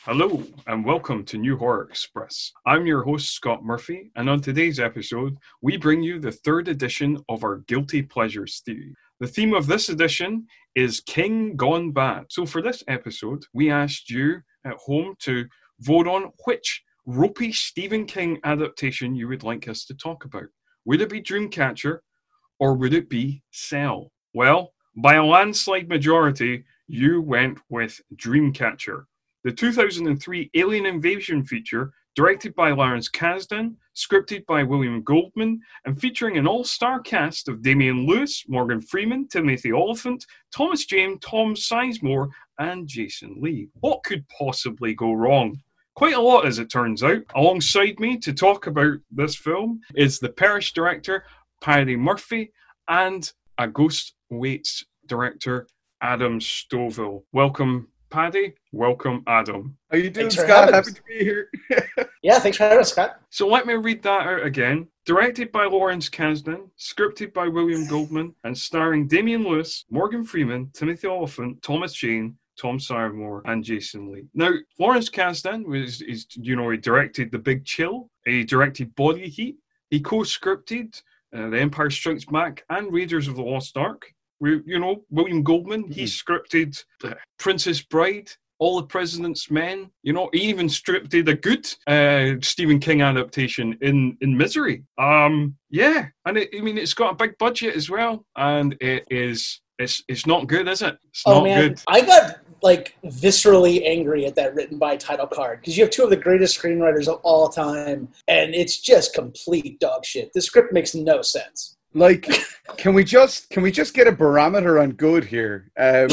Hello, and welcome to New Horror Express. I'm your host, Scott Murphy, and on today's episode, we bring you the third edition of our Guilty Pleasures theory. The theme of this edition is King Gone Bad. So for this episode, we asked you at home to vote on which ropey Stephen King adaptation you would like us to talk about. Would it be Dreamcatcher, or would it be Cell? Well, by a landslide majority, you went with Dreamcatcher. The 2003 Alien Invasion feature, directed by Lawrence Kasdan, scripted by William Goldman, and featuring an all-star cast of Damian Lewis, Morgan Freeman, Timothy Olyphant, Thomas Jane, Tom Sizemore, and Jason Lee. What could possibly go wrong? Quite a lot, as it turns out. Alongside me to talk about this film is the Perish director, Paddy Murphy, and A Ghost Waits director, Adam Stovall. Welcome, Paddy. Welcome, Adam. How you doing, Scott? Happy to be here. Yeah, thanks for having us, Scott. So let me read that out again. Directed by Lawrence Kasdan, scripted by William Goldman, and starring Damian Lewis, Morgan Freeman, Timothy Olyphant, Thomas Jane, Tom Sizemore, and Jason Lee. Now, Lawrence Kasdan he directed The Big Chill. He directed Body Heat. He co-scripted The Empire Strikes Back and Raiders of the Lost Ark. William Goldman, he scripted Princess Bride, All the President's Men. He even scripted a good Stephen King adaptation in Misery. And it's got a big budget as well, and it's not good, is it? It's not good. I got viscerally angry at that written by title card because you have two of the greatest screenwriters of all time, and it's just complete dog shit. The script makes no sense. Can we just get a barometer on good here?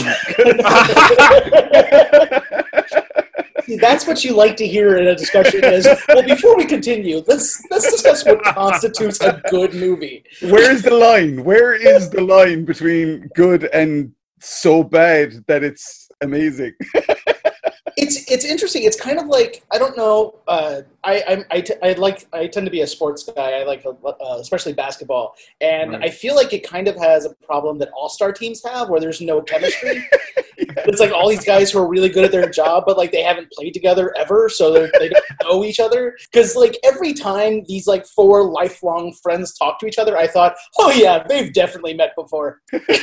See, that's what you like to hear in a discussion is, well, before we continue, let's discuss what constitutes a good movie. Where is the line? Where is the line between good and so bad that it's amazing? It's interesting. It's kind of like, I don't know. I tend to be a sports guy. I like especially basketball, and right. I feel like it kind of has a problem that all-star teams have, where there's no chemistry. Yeah. It's like all these guys who are really good at their job, but they haven't played together ever, so they don't know each other. Because every time these four lifelong friends talk to each other, I thought, oh yeah, they've definitely met before.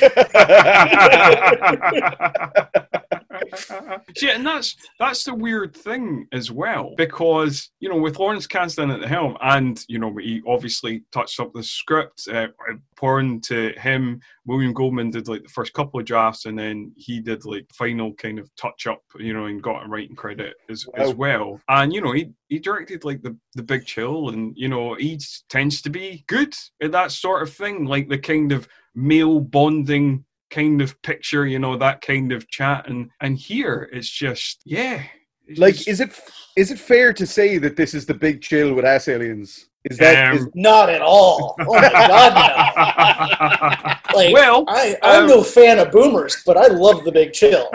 See, and that's the weird thing as well, because with Lawrence Kasdan at the helm, and he obviously touched up the script, pouring to him. William Goldman did the first couple of drafts, and then he did final kind of touch up, and got a writing credit as well. And he directed the Big Chill, and he tends to be good at that sort of thing, the kind of male bonding kind of picture, that kind of chat, and here it's just is it fair to say that this is The Big Chill with ass aliens? Is that not at all? Oh my god, no. I'm no fan of boomers, but I love The Big Chill.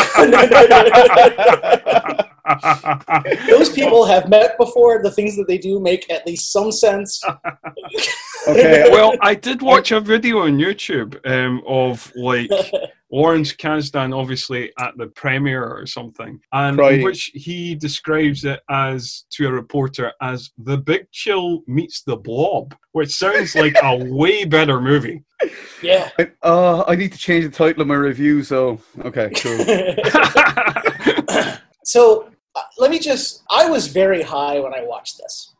Those people have met before. The things that they do make at least some sense. Okay. Well, I did watch a video on YouTube of Lawrence Kasdan, obviously at the premiere or something, and in which he describes it to a reporter as The Big Chill meets The Blob, which sounds like a way better movie. Yeah. I need to change the title of my review. So okay, cool. So I was very high when I watched this.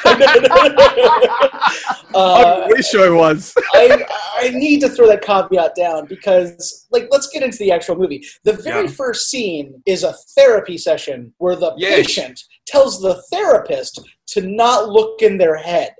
I wish I was. I need to throw that caveat down because, let's get into the actual movie. The very first scene is a therapy session where the patient tells the therapist to not look in their head.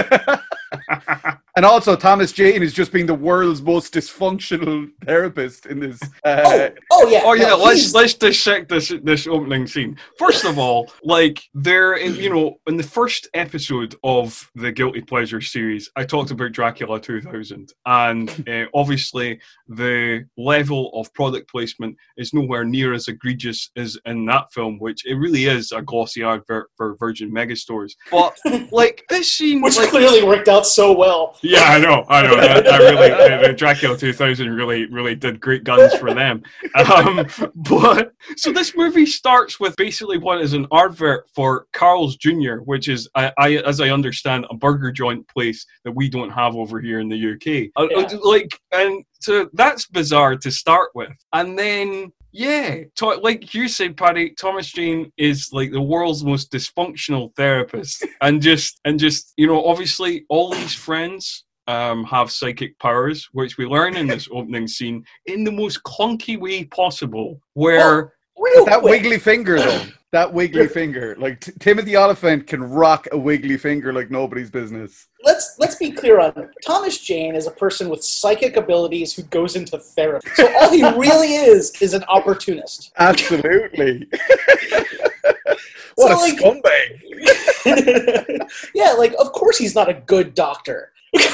And also, Thomas Jane is just being the world's most dysfunctional therapist in this. Let's dissect this opening scene. First of all, they're in the first episode of the Guilty Pleasure series, I talked about Dracula 2000, and obviously the level of product placement is nowhere near as egregious as in that film, which it really is a glossy advert for Virgin Megastores. But this scene, which clearly worked out out so well. Yeah, I know. That really, the Dracula 2000 really did great guns for them. But so this movie starts with basically what is an advert for Carl's Jr., which is, as I understand, a burger joint place that we don't have over here in the UK. And so that's bizarre to start with, and then. Yeah, like you said, Paddy, Thomas Jane is like the world's most dysfunctional therapist, and just obviously all these friends have psychic powers, which we learn in this opening scene in the most clunky way possible. Where wiggly finger though. That wiggly finger, like Timothy Oliphant can rock a wiggly finger like nobody's business. Let's be clear on it. Thomas Jane is a person with psychic abilities who goes into therapy. So all he really is an opportunist. Absolutely. What a scumbag. Yeah, like of course he's not a good doctor.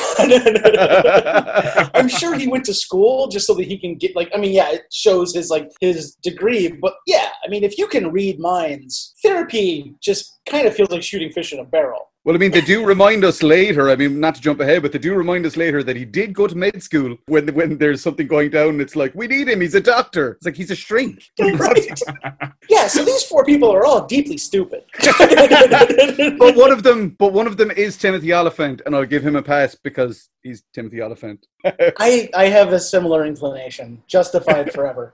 I'm sure he went to school just so that he can get it shows his degree, but yeah, I mean if you can read minds, therapy just kind of feels like shooting fish in a barrel. Well, I mean, they do remind us later, I mean, not to jump ahead, but they do remind us later that he did go to med school when there's something going down and it's like, we need him, he's a doctor. It's like, he's a shrink. Right. Yeah, so these four people are all deeply stupid. But one of them is Timothy Oliphant, and I'll give him a pass because he's Timothy Oliphant. I have a similar inclination. Justified forever.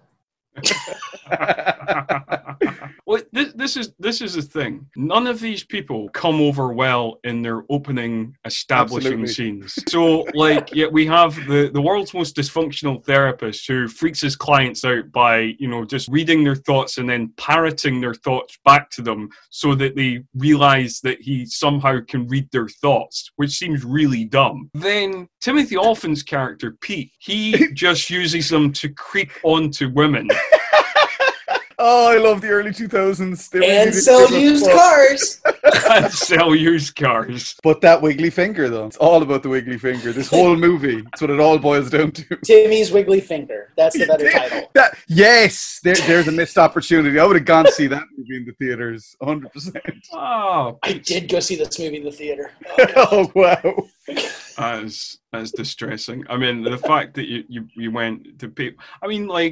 Well, this is the thing. None of these people come over well in their opening establishing scenes. So, we have the world's most dysfunctional therapist who freaks his clients out by, just reading their thoughts and then parroting their thoughts back to them so that they realize that he somehow can read their thoughts, which seems really dumb. Then Timothy Oliphant's character, Pete, he just uses them to creep onto women. Oh, I love the early 2000s. And sell used cars. And sell used cars. But that wiggly finger, though. It's all about the wiggly finger. This whole movie. It's what it all boils down to. Timmy's Wiggly Finger. That's the better title. Yes! There's a missed opportunity. I would have gone to see that movie in the theaters. 100%. Oh, I did go see this movie in the theater. Oh, wow. As distressing. I mean, the fact that you went to pay. I mean, I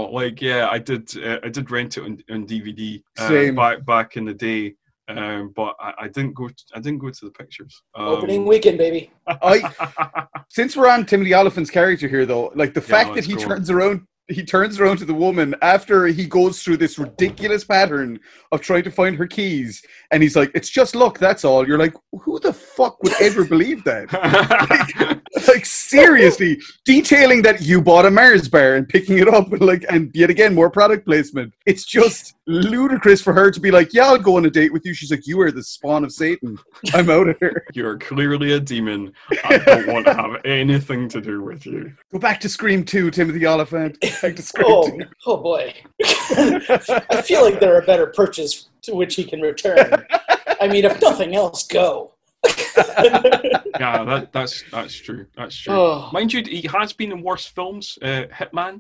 did rent it on DVD back in the day, but I didn't go. I didn't go to the pictures. Opening weekend, baby. Since we're on Timothy Oliphant's character here, though, like the fact that he turns around to the woman after he goes through this ridiculous pattern of trying to find her keys, and he's like, "It's just luck, that's all." You're like, who the fuck would ever believe that? like seriously, detailing that you bought a Mars bar and picking it up, and yet again more product placement. It's just ludicrous for her to be like, "Yeah, I'll go on a date with you." She's like, "You are the spawn of Satan. I'm out of here. You're clearly a demon. I don't want to have anything to do with you." Go back to Scream 2, Timothy Oliphant. Oh boy. I feel like there are better perches to which he can return. I mean, if nothing else, go. Yeah, that's true. That's true. Oh. Mind you, he has been in worse films. Hitman.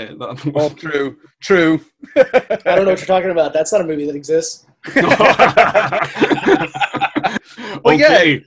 True. I don't know what you're talking about. That's not a movie that exists. Well, okay.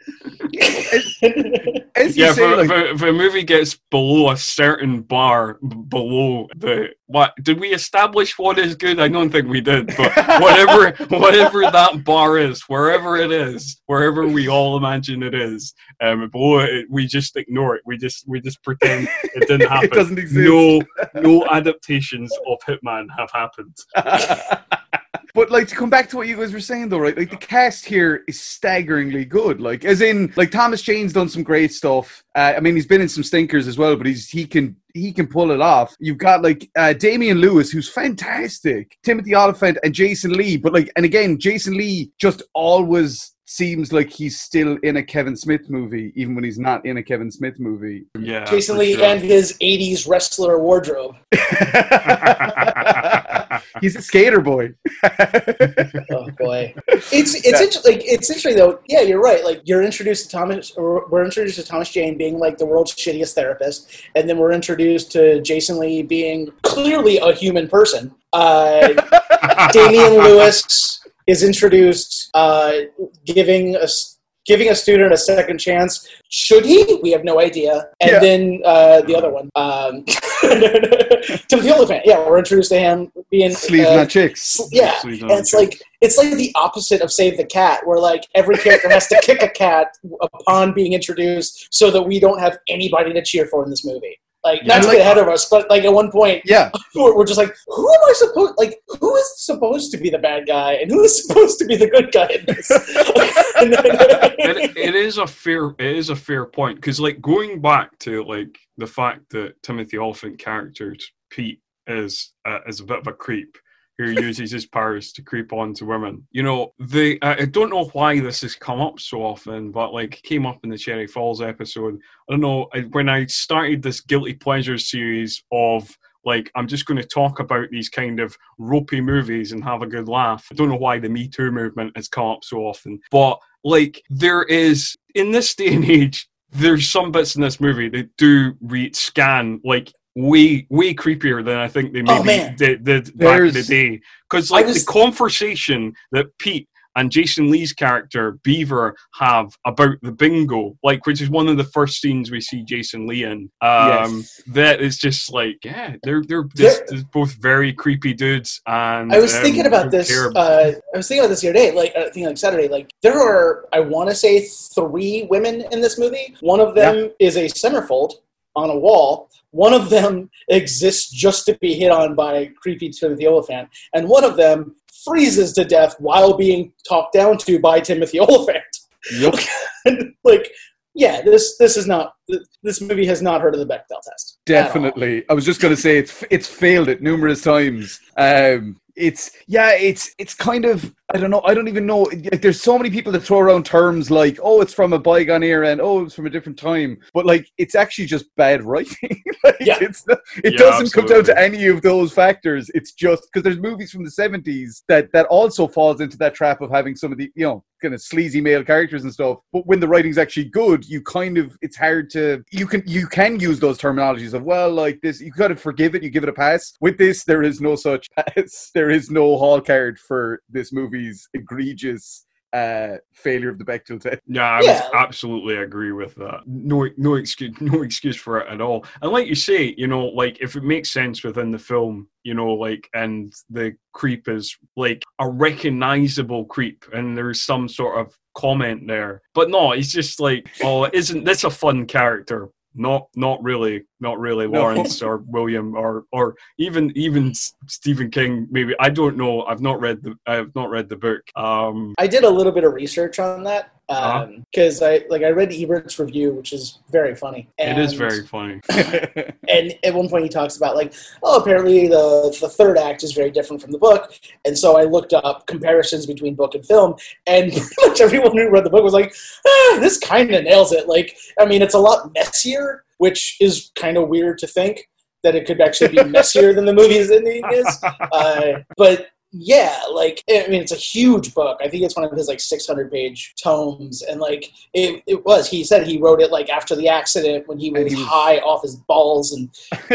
As you say, if a movie gets below a certain bar, below what did we establish what is good? I don't think we did, but whatever that bar is, wherever it is, wherever we all imagine it is, below it, we just ignore it. We just pretend it didn't happen. It doesn't exist. No adaptations of Hitman have happened. But to come back to what you guys were saying though, right? Like the cast here is staggeringly good. As in, Thomas Jane's done some great stuff. I mean, he's been in some stinkers as well, but he can pull it off. You've got Damian Lewis, who's fantastic, Timothy Oliphant, and Jason Lee. But and again, Jason Lee just always seems like he's still in a Kevin Smith movie, even when he's not in a Kevin Smith movie. Yeah, Jason Lee and his 80s wrestler wardrobe. He's a skater boy. Oh boy, it's interesting though. Yeah, you're right. We're introduced to Thomas Jane being the world's shittiest therapist, and then we're introduced to Jason Lee being clearly a human person. Damian Lewis is introduced giving a giving a student a second chance. Should he? We have no idea. And then the other one, Timothy Olyphant. Yeah, we're introduced to him being sleeves not chicks. Yeah, and it's like the opposite of Save the Cat, where like every character has to kick a cat upon being introduced, so that we don't have anybody to cheer for in this movie. Like, not to get ahead of us, but like at one point, we're just like, who is supposed to be the bad guy, and who is supposed to be the good guy in this? It is a fair point, because like going back to like the fact that Timothy Olyphant character Pete is a bit of a creep who uses his powers to creep onto women. You know, I don't know why this has come up so often, but like came up in the Cherry Falls episode. I don't know, when I started this Guilty Pleasures series of like, I'm just going to talk about these kind of ropey movies and have a good laugh. I don't know why the Me Too movement has come up so often, but like there is, in this day and age, there's some bits in this movie that do scan like way creepier than I think they maybe did back in the day. Because like the conversation that Pete and Jason Lee's character Beaver have about the bingo, like, which is one of the first scenes we see Jason Lee in. That is just like, they're both very creepy dudes. And I was thinking about this. I was thinking about this the other day, like I think like Saturday. Like there are, I want to say, 3 women in this movie. One of them is a centerfold on a wall. One of them exists just to be hit on by creepy Timothy Olyphant, and one of them freezes to death while being talked down to by Timothy Olyphant. Yep. Like, yeah, this movie has not heard of the Bechdel test. Definitely. I was just going to say it's failed it numerous times. It's kind of, I don't know. I don't even know. Like, there's so many people that throw around terms like, oh, it's from a bygone era and oh, it's from a different time. But like, it's actually just bad writing. It doesn't come down to any of those factors. It's just because there's movies from the 70s that also falls into that trap of having some of the, kind of sleazy male characters and stuff. But when the writing's actually good, it's hard to, you can use those terminologies of, well, like this, you got to forgive it, you give it a pass. With this, there is no such pass. There is no hall card for this movie's egregious failure of the Bechdel test. I would absolutely agree with that. No excuse for it at all. And like you say, like if it makes sense within the film, like, and the creep is like a recognizable creep, and there's some sort of comment there. But no, it's just like, oh, isn't this a fun character? Not really Lawrence or William or even Stephen King. Maybe, I don't know. I have not read the book. I did a little bit of research on that because I read Ebert's review, which is very funny. It is very funny. And at one point he talks about like, oh, apparently the third act is very different from the book, and so I looked up comparisons between book and film, and pretty much everyone who read the book was like, this kind of nails it. Like, I mean, it's a lot messier, which is kind of weird to think that it could actually be messier than the movie's ending is. But yeah, like, I mean, it's a huge book. I think it's one of his like 600-page tomes, and like it was. He said he wrote it like after the accident when he was high off his balls, and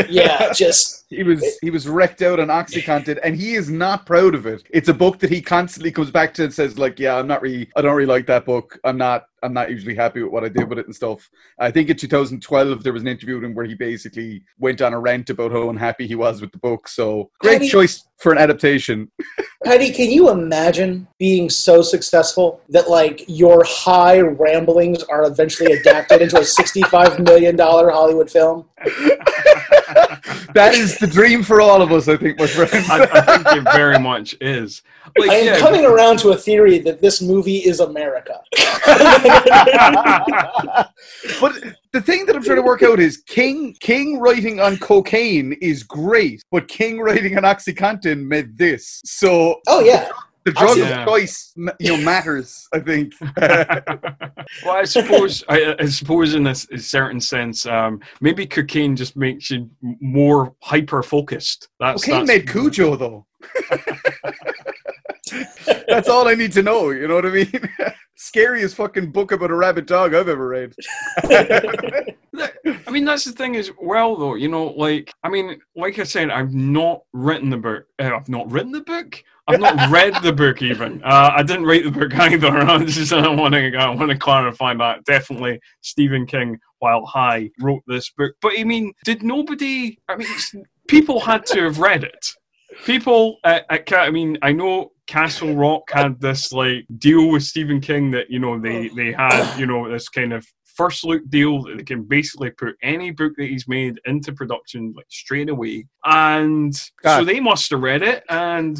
just he was wrecked out on OxyContin, and he is not proud of it. It's a book that he constantly comes back to and says like, I don't really like that book. I'm not usually happy with what I did with it and stuff. I think in 2012 there was an interview with him where he basically went on a rant about how unhappy he was with the book. So great choice for an adaptation. Patty, can you imagine being so successful that like your high ramblings are eventually adapted into a $65 million Hollywood film? That is the dream for all of us, I think, my friend. I think it very much is. Like, I am coming around to a theory that this movie is America. But the thing that I'm trying to work out is King writing on cocaine is great, but King writing on OxyContin made this. So the drug of choice, matters, I think. Well, I suppose in a certain sense, maybe cocaine just makes you more hyper-focused. Cocaine made Cujo, though. That's all I need to know, you know what I mean? Scariest fucking book about a rabid dog I've ever read. I mean, that's the thing as well, though. You know, like I said, I've not written the book. I've not written the book. I've not read the book even. I didn't write the book either. I want to clarify that. Definitely Stephen King, while high, wrote this book. But I mean, did nobody? I mean, people had to have read it. People, I know Castle Rock had this like deal with Stephen King that they had this kind of first look deal that they can basically put any book that he's made into production like straight away, and so they must have read it. And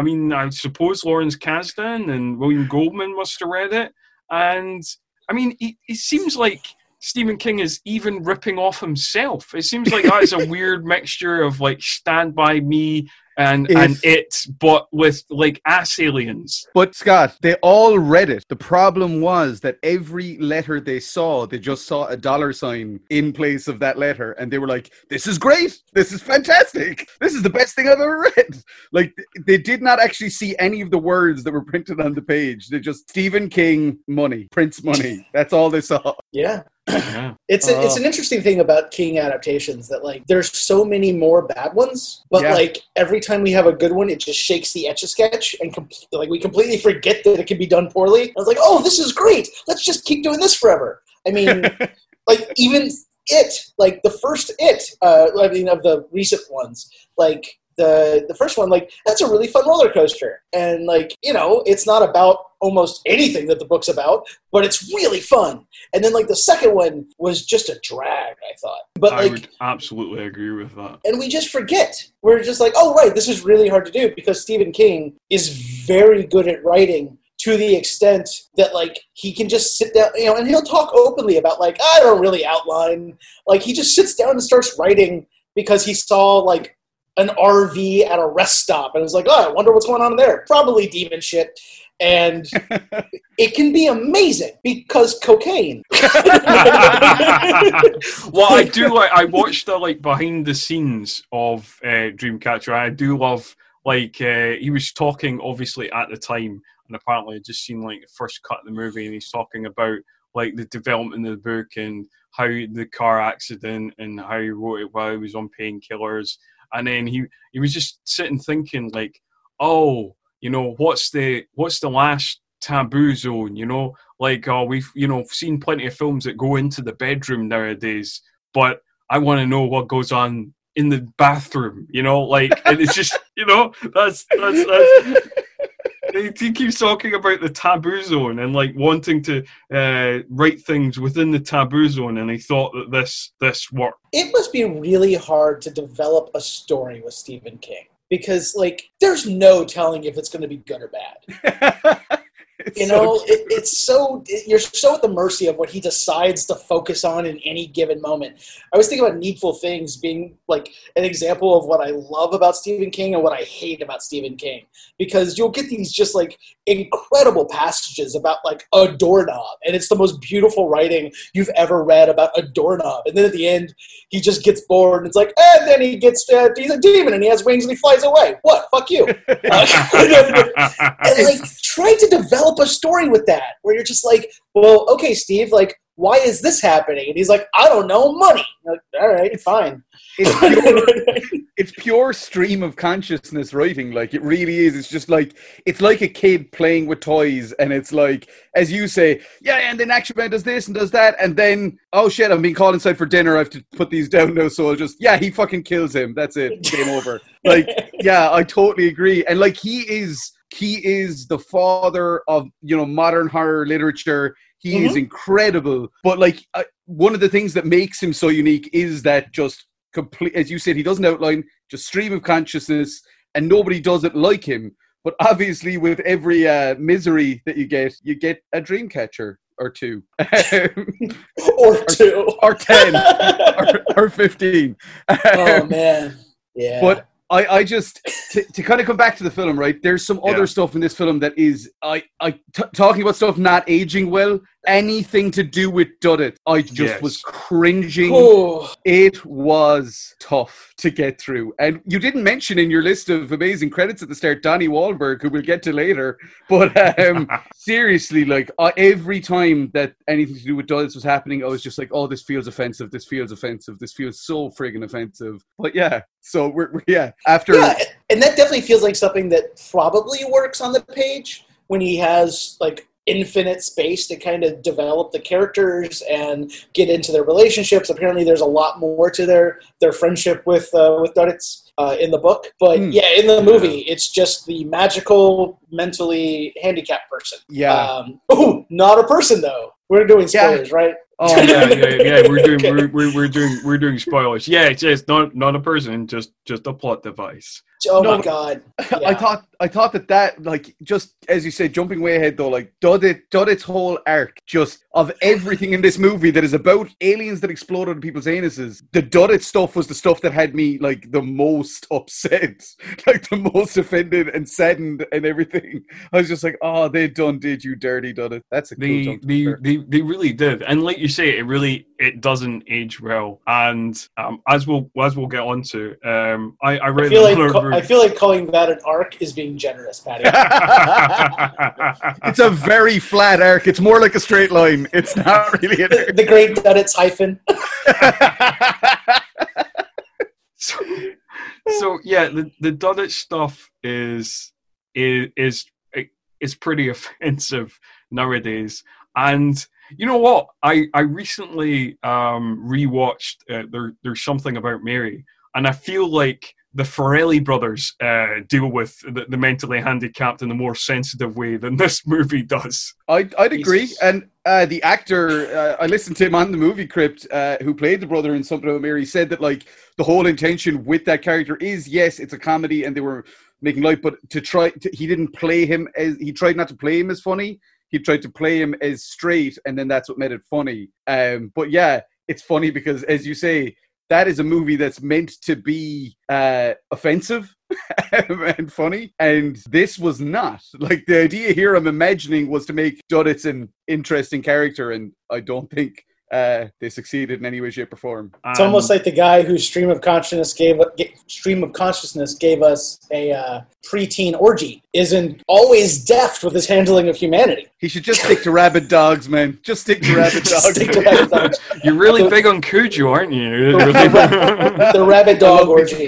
I suppose Lawrence Kasdan and William Goldman must have read it. And I mean, it seems like Stephen King is even ripping off himself. It seems like that is a weird mixture of like Stand By Me and it, but with like ass aliens. But Scott, they all read it. The problem was that every letter they saw, they just saw a $sign in place of that letter, and they were like, "This is great. This is fantastic. This is the best thing I've ever read." Like, they did not actually see any of the words that were printed on the page. They just Stephen King money, Prince money. That's all they saw. Yeah. Yeah. It's an interesting thing about King adaptations that like there's so many more bad ones, but like every time we have a good one, it just shakes the Etch-a-Sketch and we completely forget that it can be done poorly. I was like, oh, this is great. Let's just keep doing this forever. I mean, like even It, like the first It, of the recent ones, like the first one, like that's a really fun roller coaster, and like it's not about almost anything that the book's about, but it's really fun. And then like the second one was just a drag, I thought. But I would absolutely agree with that. And we just forget. We're just like, oh right, this is really hard to do because Stephen King is very good at writing to the extent that like he can just sit down, and he'll talk openly about like, I don't really outline. Like he just sits down and starts writing because he saw like an RV at a rest stop and was like, oh, I wonder what's going on in there. Probably demon shit. And it can be amazing because cocaine. Well, I watched the like behind the scenes of Dreamcatcher. I do love he was talking obviously at the time, and apparently I'd just seen like the first cut of the movie, and he's talking about like the development of the book and how the car accident and how he wrote it while he was on painkillers. And then he was just sitting thinking like, oh, what's the last taboo zone? We've seen plenty of films that go into the bedroom nowadays, but I want to know what goes on in the bathroom. And it's just that's. He keeps talking about the taboo zone and like wanting to write things within the taboo zone, and he thought that this worked. It must be really hard to develop a story with Stephen King because like there's no telling if it's going to be good or bad. You're so at the mercy of what he decides to focus on in any given moment. I was thinking about Needful Things being like an example of what I love about Stephen King and what I hate about Stephen King, because you'll get these just like incredible passages about like a doorknob, and it's the most beautiful writing you've ever read about a doorknob, and then at the end he just gets bored and it's like, and then he gets he's a demon and he has wings and he flies away. What? Fuck you. And like try to develop a story with that where you're just like, well, okay, Steve, like why is this happening? And he's like, I don't know, money. Like, all right, fine. It's pure stream of consciousness writing. Like it really is. It's just like it's like a kid playing with toys, and it's like, as you say, yeah, and then Action Man does this and does that, and then oh shit, I'm being called inside for dinner. I have to put these down now, so I'll just he fucking kills him. That's it. Game over. Like yeah, I totally agree. And like he is the father of modern horror literature. He is incredible. But like one of the things that makes him so unique is that just complete, as you said, he doesn't outline, just stream of consciousness, and nobody does it like him. But obviously with every misery that you get a dream catcher or two. or 10 or 15. Oh man. Yeah. But I just, to kind of come back to the film, right, there's some other stuff in this film that is, talking about stuff not aging well, anything to do with Duddit, I just was cringing. Oh. It was tough to get through. And you didn't mention in your list of amazing credits at the start Donnie Wahlberg, who we'll get to later. But seriously, like every time that anything to do with Duddits was happening, I was just like, oh, this feels offensive. This feels offensive. This feels so friggin' offensive. But yeah, so we're after. Yeah, and that definitely feels like something that probably works on the page when he has like infinite space to kind of develop the characters and get into their relationships. Apparently there's a lot more to their friendship with Duddits in the book. But yeah, in the movie, it's just the magical, mentally handicapped person. Yeah. Not a person though. We're doing spoilers, right? Oh yeah. We're doing spoilers. Yeah, it's just not a person, just a plot device. Oh my god! Yeah. I thought that like just as you said, jumping way ahead though, like Duddit's whole arc, just of everything in this movie that is about aliens that explode out of people's anuses. The Duddit stuff was the stuff that had me like the most upset, like the most offended and saddened and everything. I was just like, oh, they did you dirty Duddit. That's a cool jump. They really did, and like you say, it doesn't age well. And as we'll get on to, I read. I feel like calling that an arc is being generous, Patty. It's a very flat arc. It's more like a straight line. It's not really an arc. The great Duddits hyphen. So yeah, the Duddit stuff is pretty offensive nowadays. And you know what? I recently rewatched There's Something About Mary, and I feel like the Farrelly brothers deal with the mentally handicapped in a more sensitive way than this movie does. I'd agree. And the actor, I listened to him on the Movie Crypt, who played the brother in Something About Mary, said that like the whole intention with that character is, yes, it's a comedy and they were making light, but he didn't play him as, he tried not to play him as funny. He tried to play him as straight, and then that's what made it funny. But yeah, it's funny because, as you say, that is a movie that's meant to be offensive and funny, and this was not. Like, the idea here, I'm imagining, was to make Duddits an interesting character, and I don't think they succeeded in any way, shape, or form. It's almost like the guy whose stream of consciousness gave us a preteen orgy isn't always deft with his handling of humanity. He should just stick to rabid dogs, man. Just stick to rabid dogs. You're really big on Cujo, aren't you? The rabid dog orgy.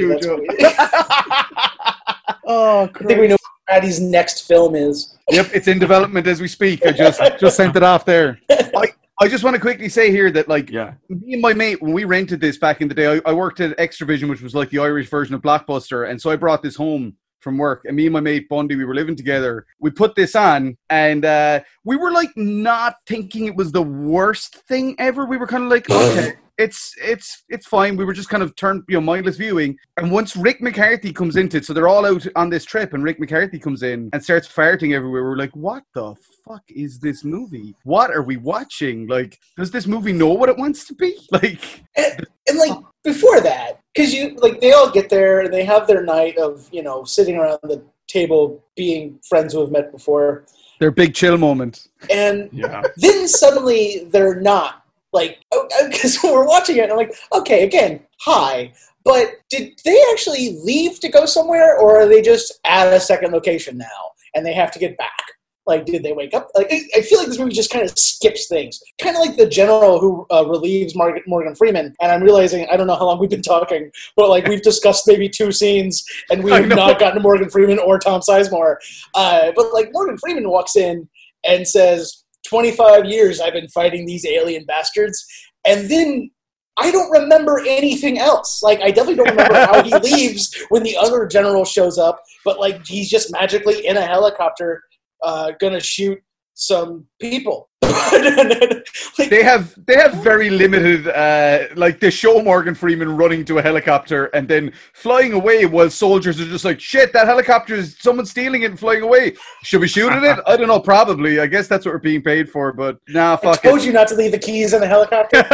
Oh, I think we know what Patty's next film is. Yep, it's in development as we speak. I just sent it off there. I just want to quickly say here that, like, me and my mate, when we rented this back in the day, I worked at Extravision, which was like the Irish version of Blockbuster, and so I brought this home from work, and me and my mate Bundy, we were living together. We put this on, and we were like not thinking it was the worst thing ever. We were kind of like, okay, it's fine. We were just kind of mindless viewing. And once Rick McCarthy comes into it, so they're all out on this trip, and Rick McCarthy comes in and starts farting everywhere. We're like, what the fuck is this movie? What are we watching? Like, does this movie know what it wants to be? Like, and like before that, because they all get there and they have their night of sitting around the table being friends who have met before. Their big chill moment. And then suddenly they're not. Like, because we're watching it, and I'm like, okay, again, hi. But did they actually leave to go somewhere, or are they just at a second location now, and they have to get back? Like, did they wake up? Like, I feel like this movie just kind of skips things. Kind of like the general who relieves Morgan Freeman. And I'm realizing, I don't know how long we've been talking, but, like, we've discussed maybe 2 scenes, and we have not gotten to Morgan Freeman or Tom Sizemore. But, like, Morgan Freeman walks in and says, 25 years I've been fighting these alien bastards, and then I don't remember anything else. Like, I definitely don't remember how he leaves when the other general shows up, but like he's just magically in a helicopter gonna shoot some people. Like, they have very limited like, they show Morgan Freeman running to a helicopter and then flying away while soldiers are just like, shit, that helicopter is someone stealing it and flying away. Should we shoot at it? I don't know, probably. I guess that's what we're being paid for, but nah, fuck it. I told you not to leave the keys in the helicopter.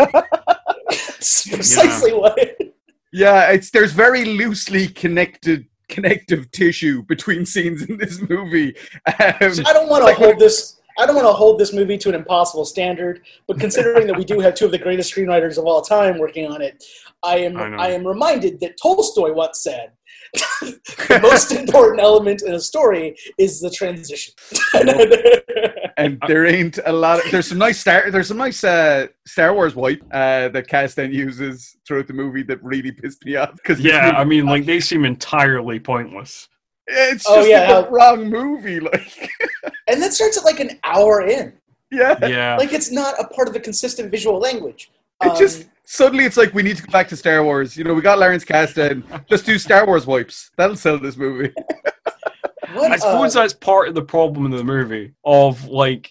That's precisely what it. Yeah, there's very loosely connective tissue between scenes in this movie. I don't want to hold this. I don't want to hold this movie to an impossible standard, but considering that we do have two of the greatest screenwriters of all time working on it, I am reminded that Tolstoy once said, the most important element in a story is the transition. And there ain't a lot of, there's some nice Star Wars wipe that Castan uses throughout the movie that really pissed me off. Yeah, I mean, like, they seem entirely pointless. It's just the wrong movie, like. And that starts at like an hour in. Yeah. Like, it's not a part of the consistent visual language. It just suddenly it's like we need to go back to Star Wars. You know, we got Lawrence Kasdan. Just do Star Wars wipes. That'll sell this movie. I suppose that's part of the problem in the movie. Of like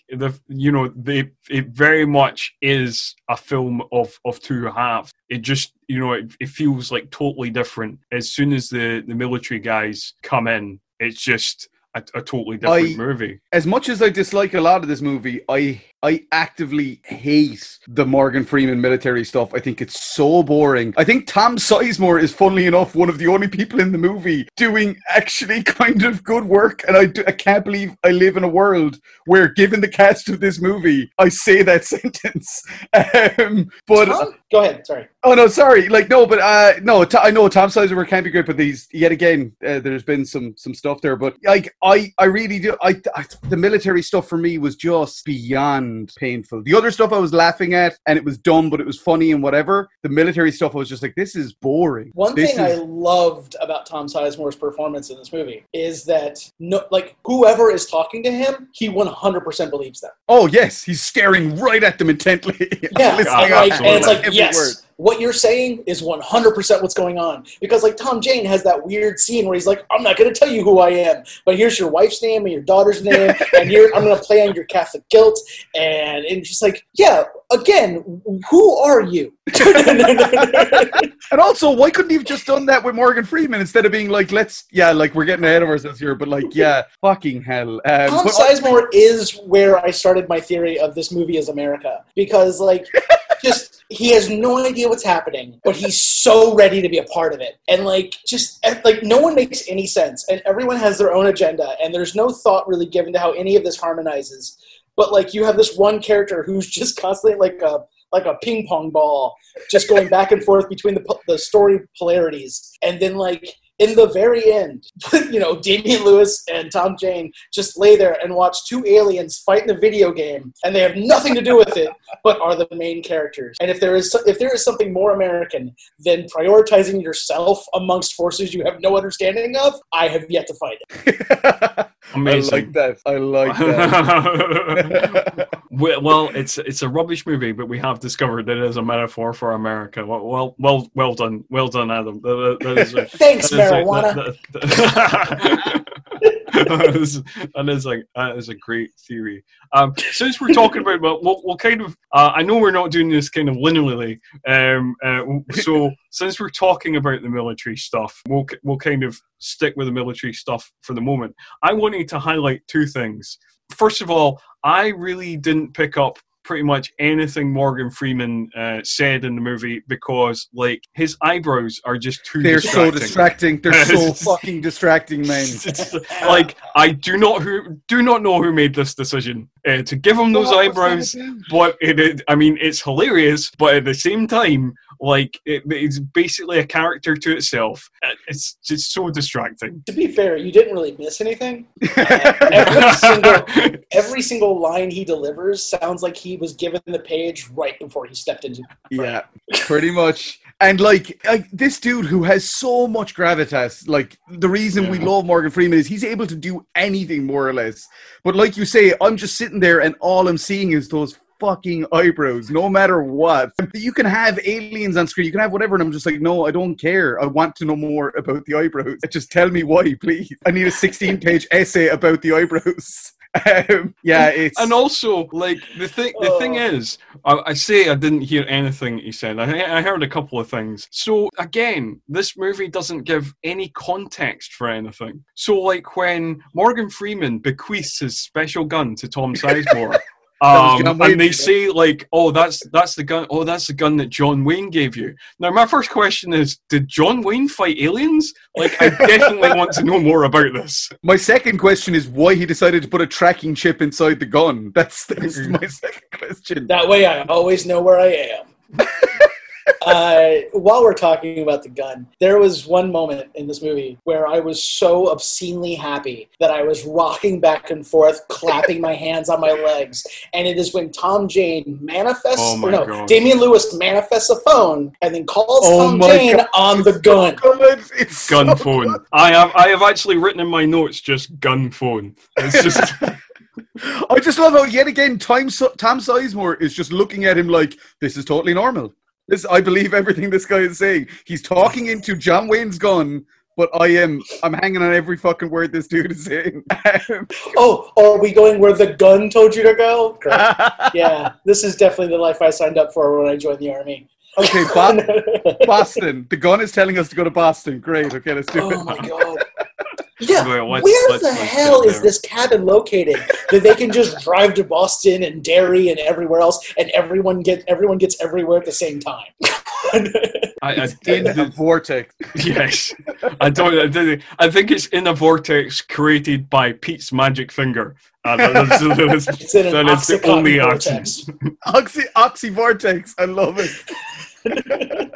it very much is a film of two halves. It just it feels like totally different as soon as the military guys come in. It's just a totally different movie. As much as I dislike a lot of this movie, I actively hate the Morgan Freeman military stuff. I think it's so boring. I think Tom Sizemore is, funnily enough, one of the only people in the movie doing actually kind of good work. And I can't believe I live in a world where, given the cast of this movie, I say that sentence. But Tom? Go ahead. Sorry. Oh no, sorry. Like no, but I know Tom Sizemore can't be great, but yet again, there's been some stuff there. But like I really do. The military stuff for me was just beyond painful. The other stuff I was laughing at, and it was dumb, but it was funny and whatever. The military stuff I was just like, this is boring. One thing I loved about Tom Sizemore's performance in this movie is that whoever is talking to him, he 100% believes them. Oh yes, he's staring right at them intently. Yeah, and it's like, yes. Word. What you're saying is 100% what's going on. Because, like, Tom Jane has that weird scene where he's like, I'm not going to tell you who I am, but here's your wife's name and your daughter's name, and I'm going to play on your Catholic guilt. And just like, yeah, again, who are you? And also, why couldn't he have just done that with Morgan Freeman instead of being like, we're getting ahead of ourselves here, but like, yeah, fucking hell. Tom Sizemore is where I started my theory of this movie is America. Because, like, he has no idea what's happening, but he's so ready to be a part of it. And no one makes any sense. And everyone has their own agenda. And there's no thought really given to how any of this harmonizes. But like, you have this one character who's just constantly like a ping pong ball, just going back and forth between the story polarities. And then like, in the very end, Damian Lewis and Tom Jane just lay there and watch two aliens fight in a video game, and they have nothing to do with it, but are the main characters. And if there is something more American than prioritizing yourself amongst forces you have no understanding of, I have yet to find it. Amazing. I like that. Well, it's a rubbish movie, but we have discovered it as a metaphor for America. Well done, Adam. That is thanks, marijuana. That is a great theory. Since we're talking about, we'll kind of. I know we're not doing this kind of linearly. So since we're talking about the military stuff, we'll kind of stick with the military stuff for the moment. I wanted to highlight two things. First of all, I really didn't pick up pretty much anything Morgan Freeman said in the movie because, like, his eyebrows are just too distracting. So distracting. They're so fucking distracting, man. Like, I do not know who made this decision to give him those eyebrows, but it's hilarious, but at the same time, like, it's basically a character to itself. It's just so distracting. To be fair, you didn't really miss anything. Every single line he delivers sounds like he was given the page right before he stepped into the frame. Yeah, pretty much. And like this dude who has so much gravitas, like the reason we love Morgan Freeman is he's able to do anything more or less. But like you say, I'm just sitting there and all I'm seeing is those fucking eyebrows, no matter what. You can have aliens on screen, you can have whatever, and I'm just like, no, I don't care. I want to know more about the eyebrows. Just tell me why, please. I need a 16-page essay about the eyebrows. It's... And also, like, the thing is, I say I didn't hear anything he said. I heard a couple of things. So, again, this movie doesn't give any context for anything. So, like, when Morgan Freeman bequeaths his special gun to Tom Sizemore, And they say like, "Oh, that's the gun. Oh, that's the gun that John Wayne gave you." Now, my first question is, did John Wayne fight aliens? Like, I definitely want to know more about this. My second question is why he decided to put a tracking chip inside the gun. That's my second question. That way, I always know where I am. While we're talking about the gun, there was one moment in this movie where I was so obscenely happy that I was rocking back and forth, clapping my hands on my legs. And it is when Tom Jane Damian Lewis manifests a phone and then calls Tom Jane on the gun. It's gun phone. Good. I have actually written in my notes just gun phone. It's just... I just love how yet again Tom Sizemore is just looking at him like, this is totally normal. I believe everything this guy is saying. He's talking into John Wayne's gun, but I'm hanging on every fucking word this dude is saying. Are we going where the gun told you to go? Yeah, this is definitely the life I signed up for when I joined the army. Okay, Boston. The gun is telling us to go to Boston. Great. Okay, let's do it. Oh my god. Yeah, where the hell is this cabin located that they can just drive to Boston and Derry and everywhere else, and everyone gets everywhere at the same time? In a vortex. Yes, I think it's in a vortex created by Pete's magic finger. It's in an the only vortex. Oxy vortex. I love it.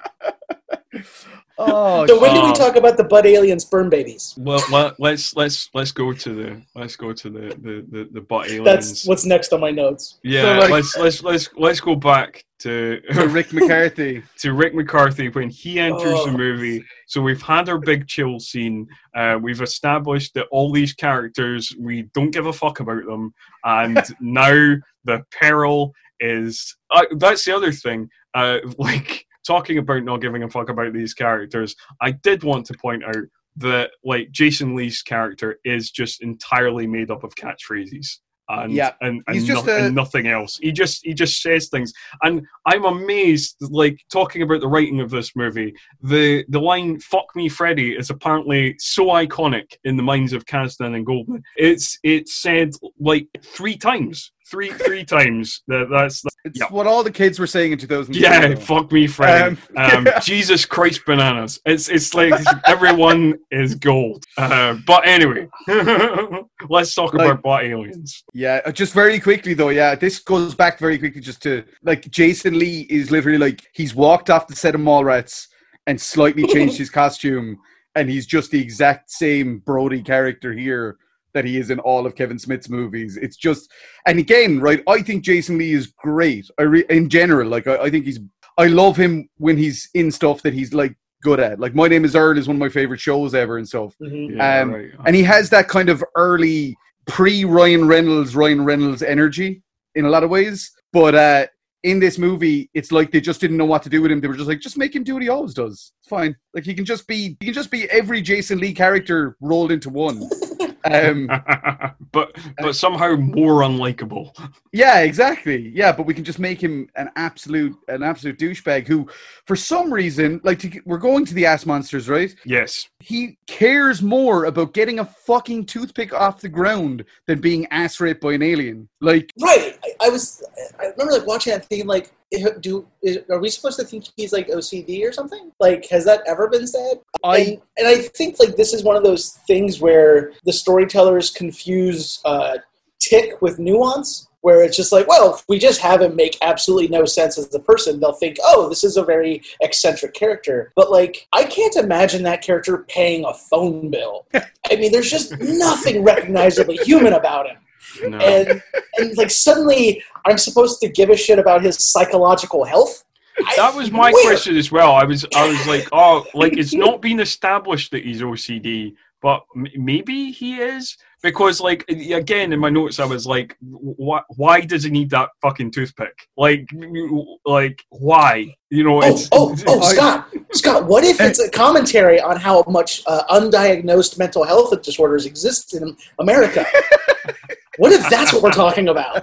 So when do we talk about the butt alien sperm babies? Well, let's go to the butt aliens. That's what's next on my notes. Yeah, so let's go back to Rick McCarthy. To Rick McCarthy when he enters the movie. So we've had our big chill scene. We've established that all these characters, we don't give a fuck about them, and now the peril is. That's the other thing. Talking about not giving a fuck about these characters, I did want to point out that like Jason Lee's character is just entirely made up of catchphrases and nothing else. He just says things, and I'm amazed. Like talking about the writing of this movie, the line "Fuck me, Freddy" is apparently so iconic in the minds of Kasdan and Goldman. It's said like three times. Three times. That's what all the kids were saying in 2002. Yeah, fuck me, Freddy. Jesus Christ, bananas. It's like everyone is gold. But anyway, let's talk about butt aliens. Yeah, just very quickly though. Yeah, this goes back very quickly just to like Jason Lee is literally like he's walked off the set of Mallrats and slightly changed his costume, and he's just the exact same Brody character here that he is in all of Kevin Smith's movies. It's just, and again, right, I think Jason Lee is great. In general, like, I think I love him when he's in stuff that he's, like, good at. Like, My Name is Earl is one of my favorite shows ever and stuff. Mm-hmm. And he has that kind of early, pre-Ryan Reynolds energy in a lot of ways. But in this movie, it's like they just didn't know what to do with him. They were just like, just make him do what he always does. It's fine. Like, he can just be every Jason Lee character rolled into one. But somehow more unlikable. Yeah, exactly. Yeah, but we can just make him an absolute douchebag who, for some reason, we're going to the Ass Monsters, right? Yes. He cares more about getting a fucking toothpick off the ground than being ass raped by an alien. Like, right. I remember like watching that thinking like, are we supposed to think he's like OCD or something? Like, has that ever been said? And I think like this is one of those things where the storytellers confuse tick with nuance, where it's just like, well, if we just have him make absolutely no sense as a person, they'll think, oh, this is a very eccentric character. But like, I can't imagine that character paying a phone bill. I mean, there's just nothing recognizably human about him. No. And like suddenly I'm supposed to give a shit about his psychological health. That was my question as well. I was like, oh, like it's not been established that he's OCD, but maybe he is, because like again in my notes I was like, why does he need that fucking toothpick? Like why? You know? Scott, what if it's a commentary on how much undiagnosed mental health disorders exist in America? What if that's what we're talking about?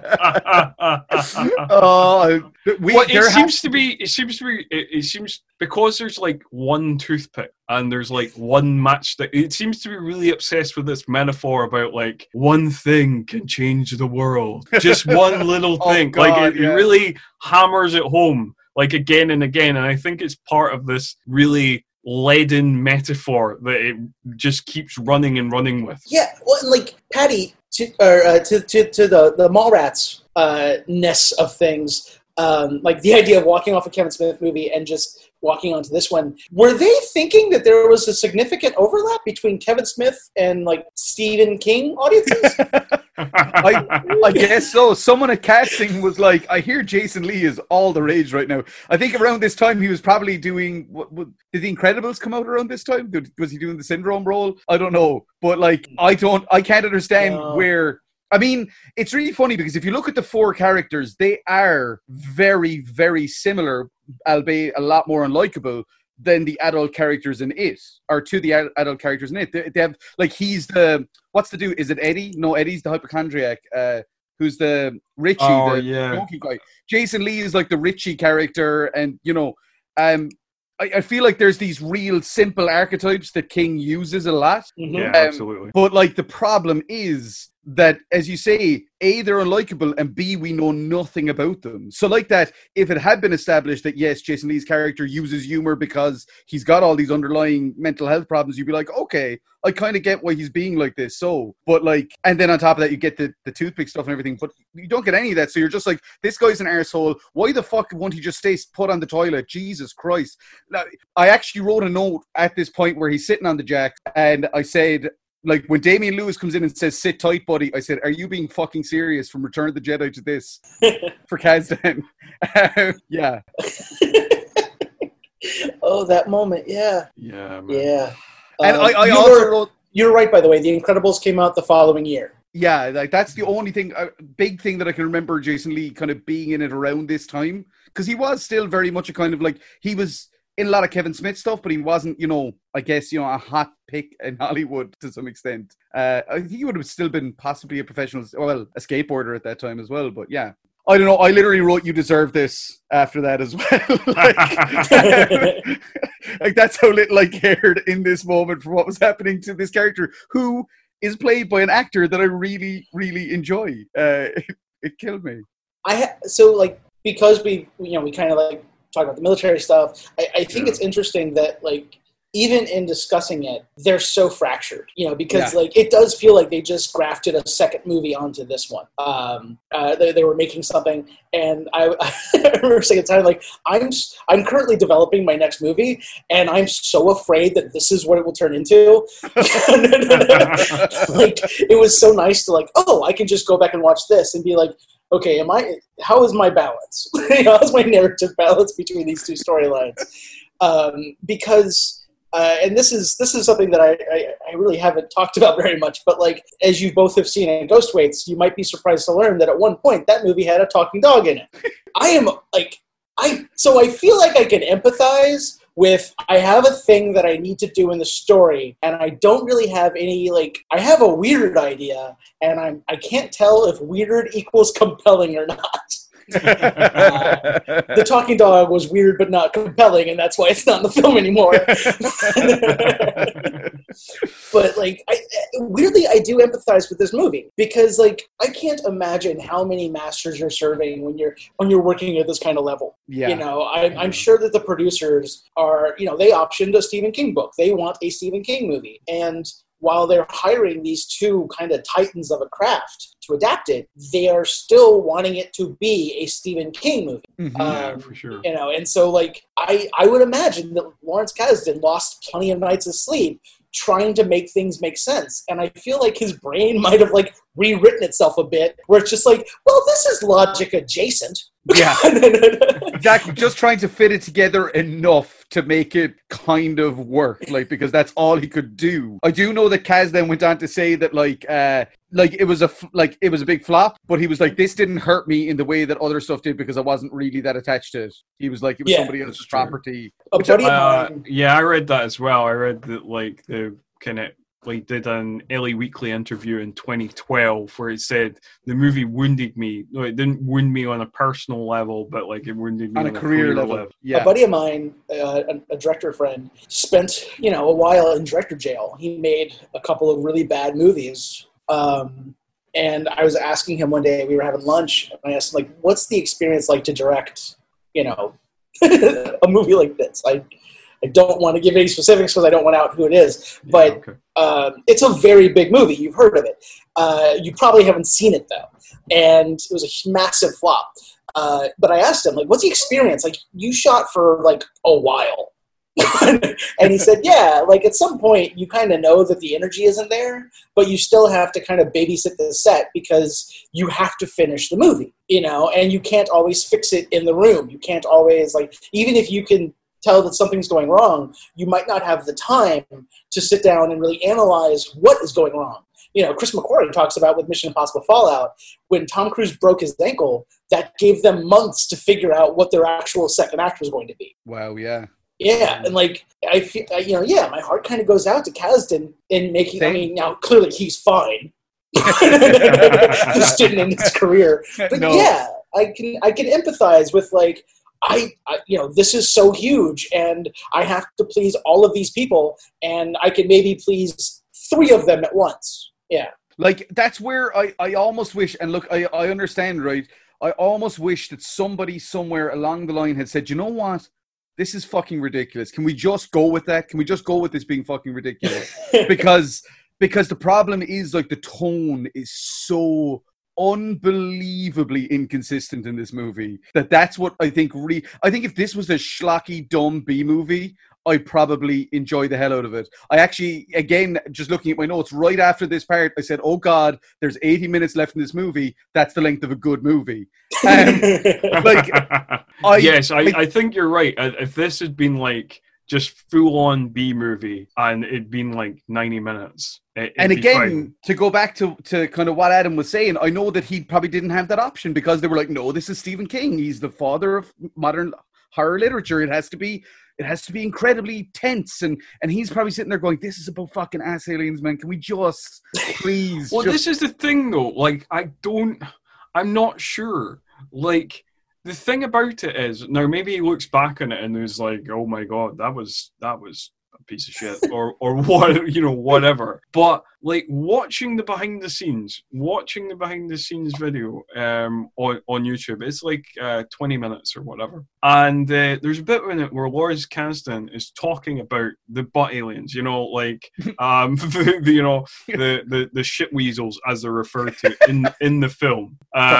It seems because there's like one toothpick and there's like one matchstick. It seems to be really obsessed with this metaphor about like one thing can change the world, just one little thing. It really hammers it home like again and again, and I think it's part of this really leaden metaphor that it just keeps running and running with. Yeah, well, like Patty, to the Mallrats ness of things, like the idea of walking off a Kevin Smith movie and just walking onto this one. Were they thinking that there was a significant overlap between Kevin Smith and like Stephen King audiences? I guess so. Someone at casting was like, I hear Jason Lee is all the rage right now. I think around this time he was probably doing, did The Incredibles come out around this time? Was he doing the Syndrome role? I don't know. But like, I can't understand where... I mean, it's really funny because if you look at the four characters, they are very, very similar, albeit a lot more unlikable than the adult characters in it, or to the adult characters in it. They have, like, he's the, what's the dude? Is it Eddie? No, Eddie's the hypochondriac, who's the Richie, donkey guy. Jason Lee is like the Richie character, and, you know, I feel like there's these real simple archetypes that King uses a lot. Mm-hmm. Yeah, absolutely. But, like, the problem is that, as you say, A, they're unlikable, and B, we know nothing about them. So like that, if it had been established that, yes, Jason Lee's character uses humor because he's got all these underlying mental health problems, you'd be like, okay, I kind of get why he's being like this. So, but like, and then on top of that, you get the toothpick stuff and everything, but you don't get any of that. So you're just like, this guy's an arsehole. Why the fuck won't he just stay put on the toilet? Jesus Christ. Now, I actually wrote a note at this point where he's sitting on the jack, and I said, like, when Damian Lewis comes in and says, sit tight, buddy, I said, are you being fucking serious from Return of the Jedi to this? For Kazdan. Yeah. Oh, that moment, yeah. Yeah, man. Yeah. And I also wrote... You're right, by the way. The Incredibles came out the following year. Yeah, like, that's the only thing, big thing that I can remember Jason Lee kind of being in it around this time. Because he was still very much a kind of, like, he was in a lot of Kevin Smith stuff, but he wasn't, you know, I guess, you know, a hot pick in Hollywood to some extent. I think he would have still been possibly a professional, well, a skateboarder at that time as well, but yeah. I don't know, I literally wrote you deserve this after that as well. like, that's how little I cared in this moment for what was happening to this character, who is played by an actor that I really, really enjoy. It killed me. So, like, because we kind of, like, talk about the military stuff, I think it's interesting that, like, even in discussing it, they're so fractured, you know, because like, it does feel like they just grafted a second movie onto this one. They were making something, and I remember saying at the time, like, I'm currently developing my next movie, and I'm so afraid that this is what it will turn into. Like, it was so nice to, like, oh, I can just go back and watch this and be like, okay, how is my balance? How's my narrative balance between these two storylines? Because, and this is something that I really haven't talked about very much, but, like, as you both have seen in Ghost Weights, you might be surprised to learn that at one point that movie had a talking dog in it. So I feel like I can empathize with, I have a thing that I need to do in the story, and I don't really have any, like, I have a weird idea, and I can't tell if weird equals compelling or not. The talking dog was weird but not compelling, and that's why it's not in the film anymore. But, like, weirdly, I do empathize with this movie because, like, I can't imagine how many masters you're serving when you're working at this kind of level. Yeah. You know, I'm sure that the producers are, you know, they optioned a Stephen King book. They want a Stephen King movie, and while they're hiring these two kind of titans of a craft to adapt it, they are still wanting it to be a Stephen King movie. Mm-hmm. Yeah, for sure. You know, and so, like, I would imagine that Lawrence Kasdan lost plenty of nights of sleep trying to make things make sense. And I feel like his brain might have, like, rewritten itself a bit, where it's just like, well, this is logic adjacent. Yeah, exactly. Just trying to fit it together enough to make it kind of work, like, because that's all he could do. I do know that Kaz then went on to say that, like it was a big flop, but he was like, this didn't hurt me in the way that other stuff did because I wasn't really that attached to it. He was like, it was somebody else's property. Yeah, I read that as well. I read that, like, the kind of like did an LA Weekly interview in 2012 where it said the movie wounded me. No, it didn't wound me on a personal level, but like it wounded me on a career level. Yeah. A buddy of mine, a director friend, spent a while in director jail. He made a couple of really bad movies. And I was asking him one day, we were having lunch, and I asked him, like, what's the experience like to direct, a movie like this? I don't want to give any specifics because I don't want out who it is, but it's a very big movie. You've heard of it. You probably haven't seen it, though. And it was a massive flop. But I asked him, like, what's the experience? Like, you shot for, like, a while. And he said, yeah, like at some point you kind of know that the energy isn't there, but you still have to kind of babysit the set because you have to finish the movie, and you can't always fix it in the room. You can't always, like, even if you can tell that something's going wrong, you might not have the time to sit down and really analyze what is going wrong. Chris McQuarrie talks about with Mission Impossible Fallout, when Tom Cruise broke his ankle, that gave them months to figure out what their actual second act was going to be. Wow, yeah. Yeah, and like I feel, my heart kind of goes out to Kasdan in making. Same. I mean, now clearly he's fine. Just didn't end his career, but no. Yeah, I can empathize with like I this is so huge, and I have to please all of these people, and I can maybe please 3 of them at once. Yeah, like that's where I almost wish, and look, I understand, right? I almost wish that somebody somewhere along the line had said, you know what? This is fucking ridiculous. Can we just go with that? Can we just go with this being fucking ridiculous? Because the problem is, like, the tone is so unbelievably inconsistent in this movie that's what I think I think if this was a schlocky, dumb B movie, I probably enjoy the hell out of it. I actually, again, just looking at my notes, right after this part, I said, oh God, there's 80 minutes left in this movie. That's the length of a good movie. I think you're right. If this had been like just full-on B movie and it'd been like 90 minutes. And again, to go back to kind of what Adam was saying, I know that he probably didn't have that option because they were like, no, this is Stephen King. He's the father of modern horror literature. It has to be incredibly tense, and he's probably sitting there going, this is about fucking ass aliens, man. Can we just please? Well, this is the thing though. Like, I'm not sure. Like, the thing about it is, now maybe he looks back on it and is like, oh my God, that was a piece of shit, or what, whatever. But like watching the behind the scenes video on YouTube, it's like 20 minutes or whatever, and there's a bit in it where Lawrence Kasdan is talking about the butt aliens, like the shit weasels as they're referred to in the film,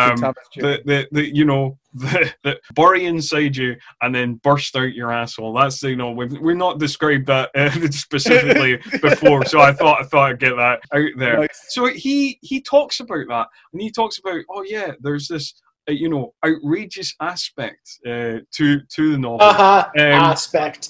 the bury inside you and then burst out your asshole. That's we've not described that specifically before, so I thought I'd get that out there. Nice. So he talks about that, and he talks about, oh yeah, there's this outrageous aspect to the novel. Aspect.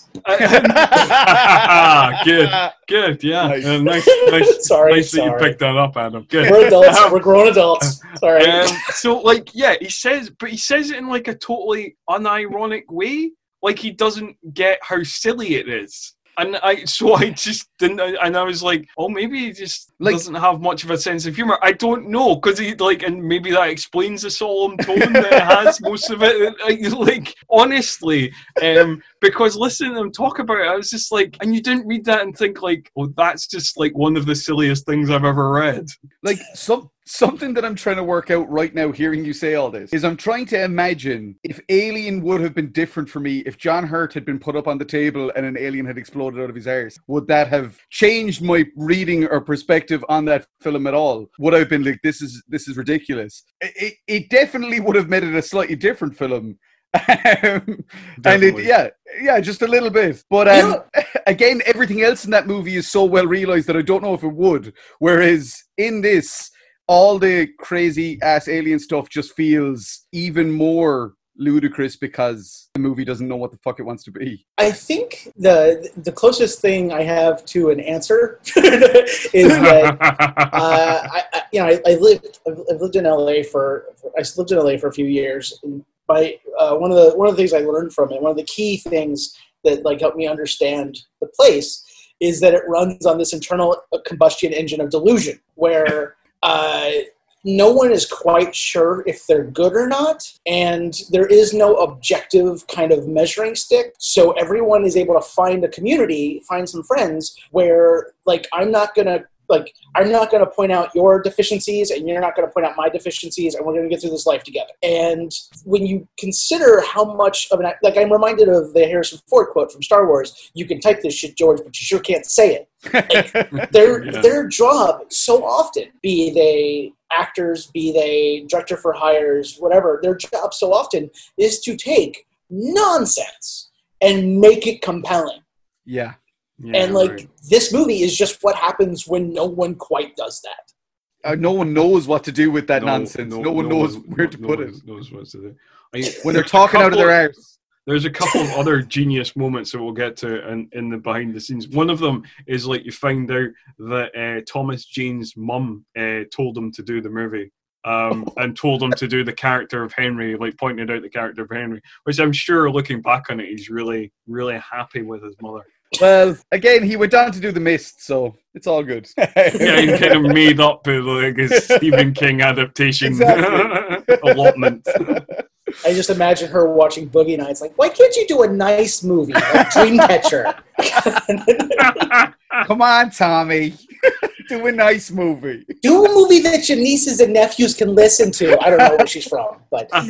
Good, yeah. Nice. Sorry. Nice that you picked that up, Adam. Good. We're adults. We're grown adults. Sorry. So, like, yeah, he says it in like a totally unironic way. Like, he doesn't get how silly it is. And I just didn't, and I was like, oh, maybe he just doesn't have much of a sense of humor. I don't know, because and maybe that explains the solemn tone that it has, most of it. Like, honestly, because listening to him talk about it, I was just like, and you didn't read that and think like, oh, that's just like one of the silliest things I've ever read. Like, something that I'm trying to work out right now, hearing you say all this, is I'm trying to imagine if Alien would have been different for me if John Hurt had been put up on the table and an alien had exploded out of his arse. Would that have changed my reading or perspective on that film at all? Would I have been like, this is ridiculous? It definitely would have made it a slightly different film. And just a little bit. But again, everything else in that movie is so well realized that I don't know if it would. Whereas in this, all the crazy ass alien stuff just feels even more ludicrous because the movie doesn't know what the fuck it wants to be. I think the closest thing I have to an answer is that I've lived in LA for a few years. And one of the things I learned from it, one of the key things that like helped me understand the place, is that it runs on this internal combustion engine of delusion, where no one is quite sure if they're good or not, and there is no objective kind of measuring stick. So everyone is able to find a community, find some friends where, like, I'm not going to point out your deficiencies and you're not going to point out my deficiencies, and we're going to get through this life together. And when you consider how much of like, I'm reminded of the Harrison Ford quote from Star Wars, "You can type this shit, George, but you sure can't say it." Like, their job so often, be they actors, be they director for hires, whatever, their job so often is to take nonsense and make it compelling. Yeah. Yeah, and like this movie is just what happens when no one quite does that. No one knows what to do with that nonsense. No one knows where to put it. Knows what to do. When they're talking out of their arse. There's a couple of other genius moments that we'll get to in the behind the scenes. One of them is, like, you find out that Thomas Jane's mum told him to do the movie. And told him to do the character of Henry, like pointed out the character of Henry, which I'm sure, looking back on it, he's really, really happy with his mother. Well, again, he went on to do The Mist, so it's all good. Yeah, he kind of made up like his Stephen King adaptation allotment. I just imagine her watching Boogie Nights, like, why can't you do a nice movie like Dreamcatcher? Come on, Tommy. Do a nice movie. Do a movie that your nieces and nephews can listen to. I don't know where she's from, but I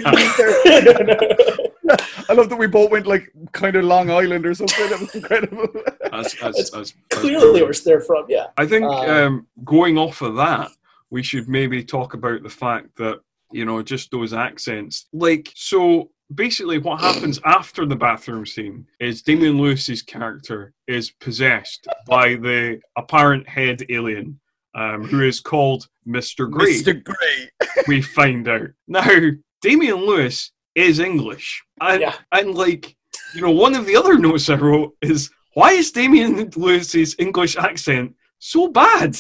love that we both went, like, kind of Long Island or something. That was incredible. As clearly where they're from, yeah. I think going off of that, we should maybe talk about the fact that, you know, just those accents. Like, so basically what happens after the bathroom scene is Damian Lewis's character is possessed by the apparent head alien, who is called Mr. Grey. Mr. Grey. We find out. Now, Damian Lewis is English. And like, you know, one of the other notes I wrote is, why is Damian Lewis's English accent so bad?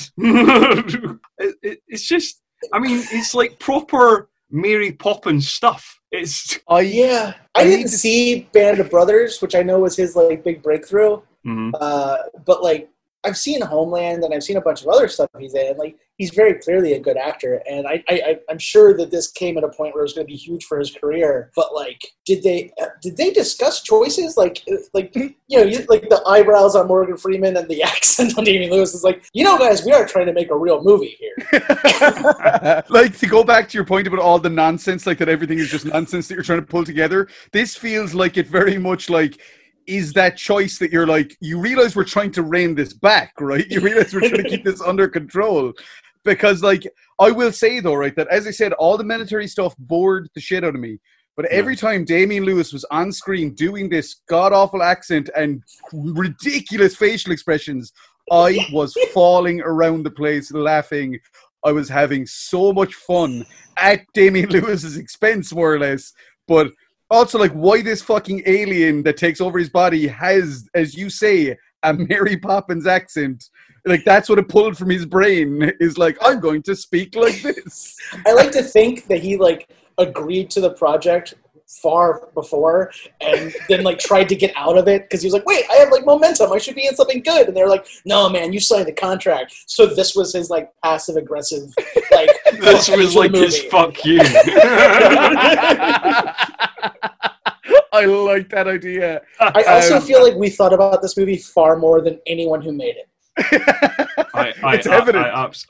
It's just, I mean, it's like proper Mary Poppins stuff. It's I didn't see Band of Brothers, which I know was his like big breakthrough. Mm-hmm. But like, I've seen Homeland and I've seen a bunch of other stuff he's in. Like, he's very clearly a good actor, and I'm sure that this came at a point where it was going to be huge for his career. But like, did they discuss choices? Like you know, like the eyebrows on Morgan Freeman and the accent on Damian Lewis is like, you know, guys, we are trying to make a real movie here. Like, to go back to your point about all the nonsense, like that everything is just nonsense that you're trying to pull together. This feels like it very much like is that choice that you're like, you realize we're trying to rein this back, right? You realize we're trying to keep this under control. Because, like, I will say, though, right, that as I said, all the military stuff bored the shit out of me. But every time Damian Lewis was on screen doing this god-awful accent and ridiculous facial expressions, I was falling around the place laughing. I was having so much fun at Damian Lewis's expense, more or less. But also, like, why this fucking alien that takes over his body has, as you say, a Mary Poppins accent. Like, that's what it pulled from his brain, is like, I'm going to speak like this. I like to think that he, like, agreed to the project far before and then, like, tried to get out of it because he was like, wait, I have, like, momentum. I should be in something good. And they're like, no, man, you signed the contract. So this was his, like, passive-aggressive, like, this was like his fuck you. I like that idea. I also feel like we thought about this movie far more than anyone who made it. It's evident.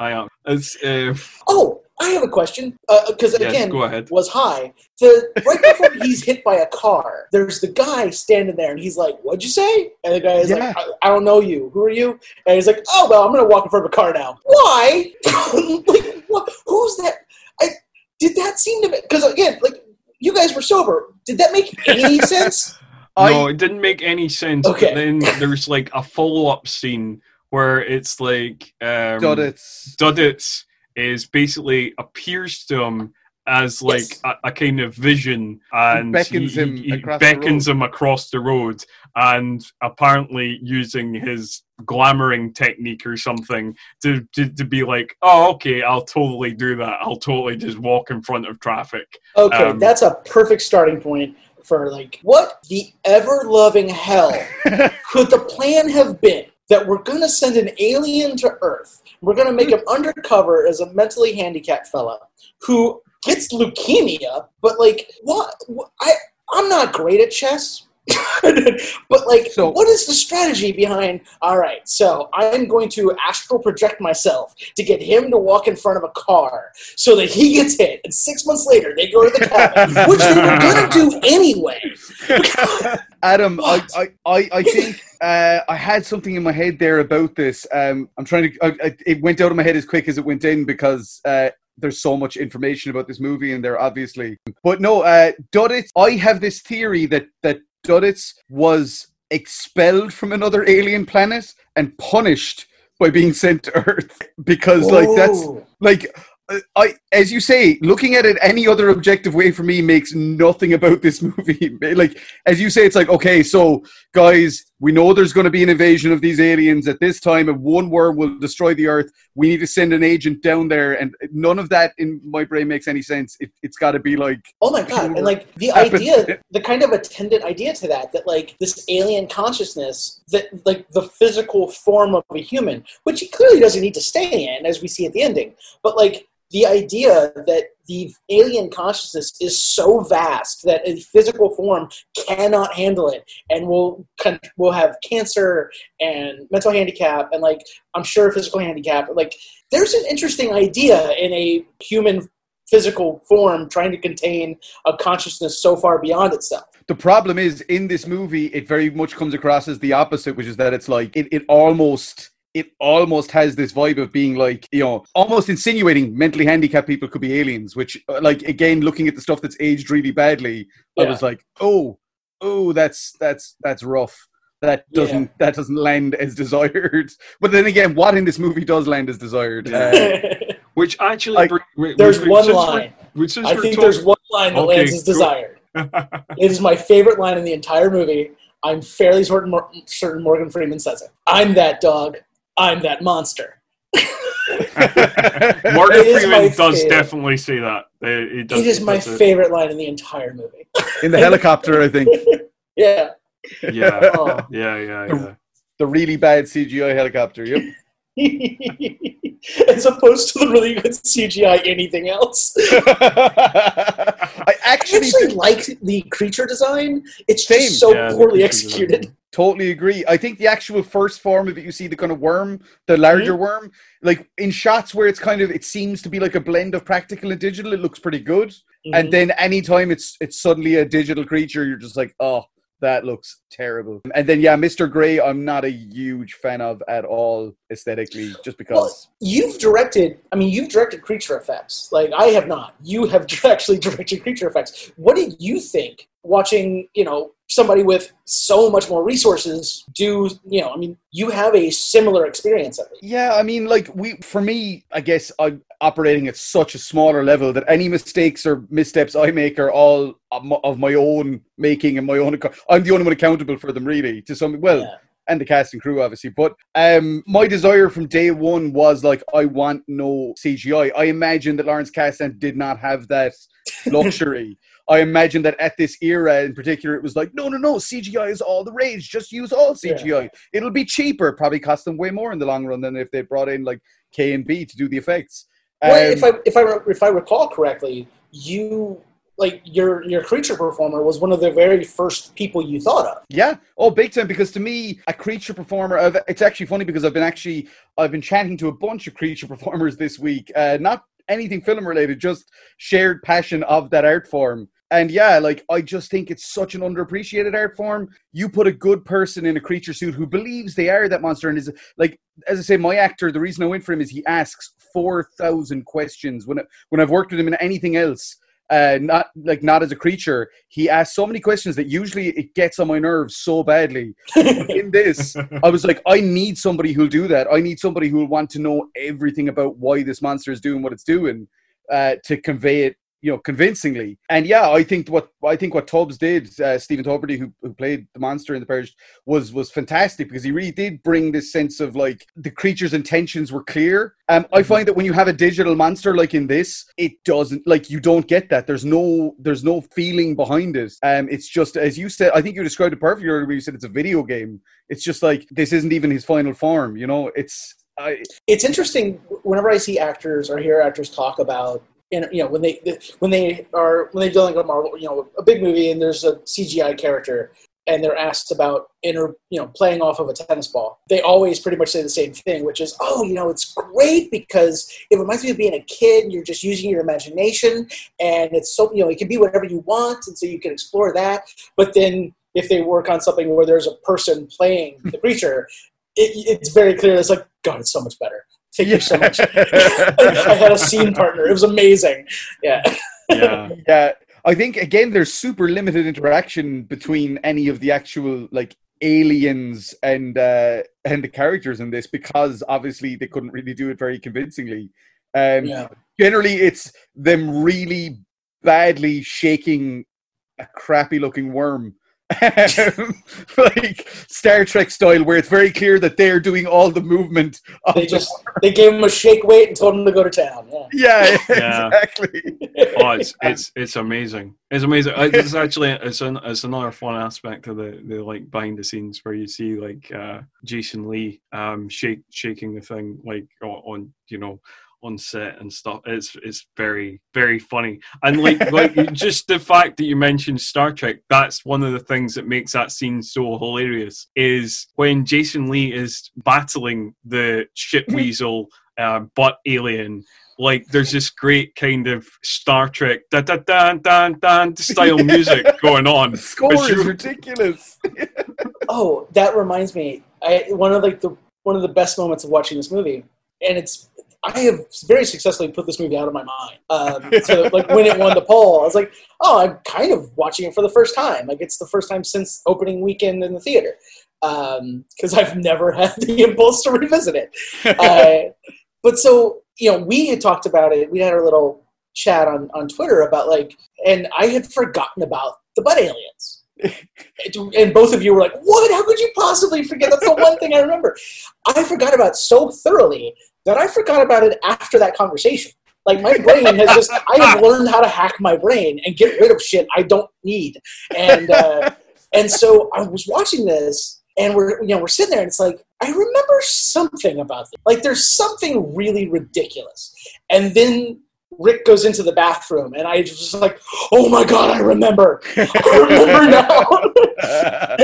Oh, I have a question. Because again, go ahead. Was high. Right before he's hit by a car, there's the guy standing there, and he's like, "What'd you say?" And the guy is like, I don't know you. Who are you?" And he's like, "Oh well, I'm gonna walk in front of a car now." Why? Like, what? Who's that? Did that seem to? Because again, like, you guys were sober. Did that make any sense? No, it didn't make any sense. Okay. But then there's like a follow-up scene where it's like Duddits is basically appears to him as like a kind of vision, and he beckons him across the road, and apparently using his glamoring technique or something to be like, oh, okay, I'll totally do that. I'll totally just walk in front of traffic. Okay, that's a perfect starting point for like, what the ever-loving hell could the plan have been that we're going to send an alien to Earth. We're going to make him undercover as a mentally handicapped fella who gets leukemia, but like, what? I'm not great at chess. But like, so, what is the strategy behind, all right, so I'm going to astral project myself to get him to walk in front of a car so that he gets hit, and 6 months later they go to the cabin, which they were going to do anyway. Adam, I think I had something in my head there about this. I'm trying to, it went out of my head as quick as it went in because there's so much information about this movie in there, obviously. But no, Duddits, I have this theory that Duddits was expelled from another alien planet and punished by being sent to Earth because, like, that's like, as you say, looking at it any other objective way for me makes nothing about this movie. Like, as you say, it's like, okay, so guys, we know there's going to be an invasion of these aliens at this time, and one worm will destroy the Earth. We need to send an agent down there, and none of that in my brain makes any sense. It's got to be like, oh my god, and like the idea, the kind of attendant idea to that like this alien consciousness, that like the physical form of a human, which he clearly doesn't need to stay in, as we see at the ending, but like the idea that the alien consciousness is so vast that a physical form cannot handle it and will have cancer and mental handicap and, like, I'm sure physical handicap. Like, there's an interesting idea in a human physical form trying to contain a consciousness so far beyond itself. The problem is, in this movie, it very much comes across as the opposite, which is that it's like, it almost has this vibe of being like, you know, almost insinuating mentally handicapped people could be aliens, which, like, again, looking at the stuff that's aged really badly, I was like, oh, that's rough. That doesn't land as desired. But then again, what in this movie does land as desired? Which actually, there's one line. I think there's one line that lands as desired. It is my favorite line in the entire movie. I'm fairly certain Morgan Freeman says it. I'm that dog. I'm that monster. Morgan Freeman does definitely say that. It is my favorite line in the entire movie. In the helicopter, I think. Yeah. Yeah. Oh. Yeah. The really bad CGI helicopter, yep. As opposed to the really good CGI anything else. I actually like the creature design. It's just so poorly executed. Design. Totally agree. I think the actual first form of it, you see the kind of worm, the larger worm, like in shots where it's kind of, it seems to be like a blend of practical and digital, it looks pretty good. Mm-hmm. And then anytime it's suddenly a digital creature, you're just like, oh, that looks terrible. And then, Mr. Grey, I'm not a huge fan of at all aesthetically, just because. Well, you've directed creature effects. Like, I have not. You have actually directed creature effects. What did you think watching, somebody with so much more resources do, you have a similar experience of it? Yeah, for me, I guess I'm operating at such a smaller level that any mistakes or missteps I make are all of my own making and my own. I'm the only one accountable for them, really, to some, and the cast and crew, obviously. But my desire from day one was, like, I want no CGI. I imagine that Lawrence Kasdan did not have that luxury. I imagine that at this era in particular, it was like, no, CGI is all the rage. Just use all CGI. Yeah. It'll be cheaper. Probably cost them way more in the long run than if they brought in, like, K and B to do the effects. Well, if I recall correctly, you... like, your creature performer was one of the very first people you thought of. Yeah. Oh, big time. Because to me, a creature performer, it's actually funny because I've been chatting to a bunch of creature performers this week. Not anything film related, just shared passion of that art form. And I just think it's such an underappreciated art form. You put a good person in a creature suit who believes they are that monster and is, like, as I say, my actor, the reason I went for him is he asks 4,000 questions. When I've worked with him in anything else, not as a creature, he asks so many questions that usually it gets on my nerves so badly. In this, I was like, I need somebody who'll do that. I need somebody who'll want to know everything about why this monster is doing what it's doing, to convey it, convincingly. And yeah, I think what Tubbs did, Stephen Tuberty, who played the monster in The Purge, was fantastic, because he really did bring this sense of like the creature's intentions were clear. I find that when you have a digital monster like in this, it doesn't, like, you don't get that. There's no feeling behind it. It's just, as you said, I think you described it perfectly earlier when you said it's a video game. It's just like, this isn't even his final form, It's interesting whenever I see actors or hear actors talk about, and when they've done like a Marvel, a big movie, and there's a CGI character, and they're asked about playing off of a tennis ball, they always pretty much say the same thing, which is, it's great because it reminds me of being a kid, and you're just using your imagination, and it's so, it can be whatever you want, and so you can explore that. But then if they work on something where there's a person playing the creature, it's very clear. It's like, God, it's so much better. Thank you so much. I had a scene partner. It was amazing. Yeah. Yeah. I think, again, there's super limited interaction between any of the actual, like, aliens and the characters in this, because obviously they couldn't really do it very convincingly. Generally, it's them really badly shaking a crappy looking worm. Like Star Trek style, where it's very clear that they're doing all the movement. They gave him a shake weight and told him to go to town. Yeah, exactly. Oh, it's amazing. It's amazing. It's actually it's another fun aspect of the like behind the scenes, where you see like Jason Lee shaking the thing like on set and stuff. It's very, very funny. And like just the fact that you mentioned Star Trek, that's one of the things that makes that scene so hilarious, is when Jason Lee is battling the shit weasel butt alien. Like, there's this great kind of Star Trek style music going on. The score is ridiculous. Oh, that reminds me. One of the best moments of watching this movie, and I have very successfully put this movie out of my mind. So, like, when it won the poll, I was like, I'm kind of watching it for the first time. Like, it's the first time since opening weekend in the theater, because I've never had the impulse to revisit it. But so, we had talked about it. We had our little chat on Twitter about, like, and I had forgotten about the butt aliens. And both of you were like, what? How could you possibly forget? That's the one thing I remember. I forgot about it so thoroughly that I forgot about it after that conversation. Like, my brain has I have learned how to hack my brain and get rid of shit I don't need. And so I was watching this, and we're sitting there, and it's like, I remember something about this. Like, there's something really ridiculous. And then Rick goes into the bathroom, and I just was like, oh my God, I remember. I remember now.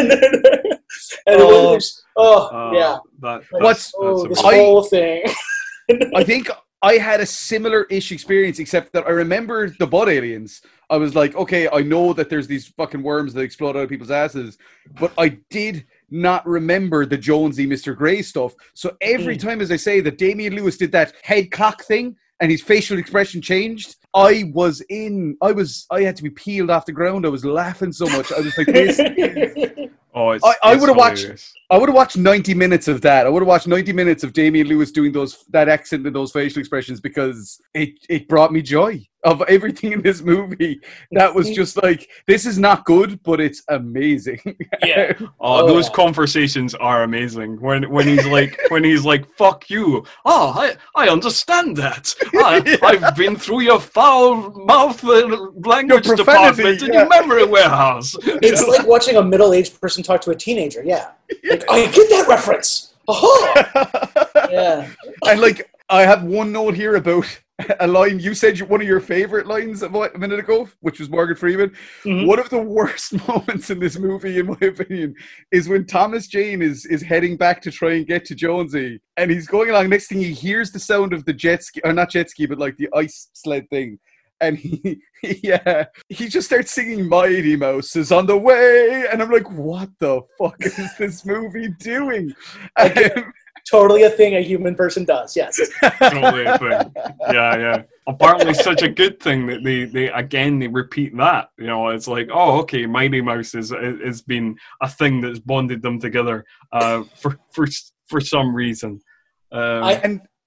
This whole thing. I think I had a similar-ish experience, except that I remember the butt aliens. I was like, okay, I know that there's these fucking worms that explode out of people's asses, but I did not remember the Jonesy Mr. Grey stuff. So every time, as I say, that Damian Lewis did that head cock thing and his facial expression changed, I had to be peeled off the ground. I was laughing so much. I was like, this. I would have watched 90 minutes of that. I would have watched 90 minutes of Damian Lewis doing that accent and those facial expressions, because it brought me joy of everything in this movie. That was just like, this is not good, but it's amazing. Yeah. Those conversations are amazing. When he's like, fuck you. Oh, I understand that. I've been through your foul mouth language department in your memory warehouse. It's like watching a middle-aged person talk to a teenager. Yeah. Like, I get that reference. Yeah. And like, I have one note here about a line. You said one of your favorite lines a minute ago, which was Morgan Freeman. Mm-hmm. One of the worst moments in this movie, in my opinion, is when Thomas Jane is heading back to try and get to Jonesy, and he's going along. Next thing, he hears the sound of the jet ski, or not jet ski, but like the ice sled thing. And he just starts singing Mighty Mouse is on the way. And I'm like, what the fuck is this movie doing? Totally a thing a human person does, yes. Totally a thing. Yeah. Apparently it's such a good thing that they repeat that. It's like, oh, okay, Mighty Mouse has been a thing that's bonded them together for some reason.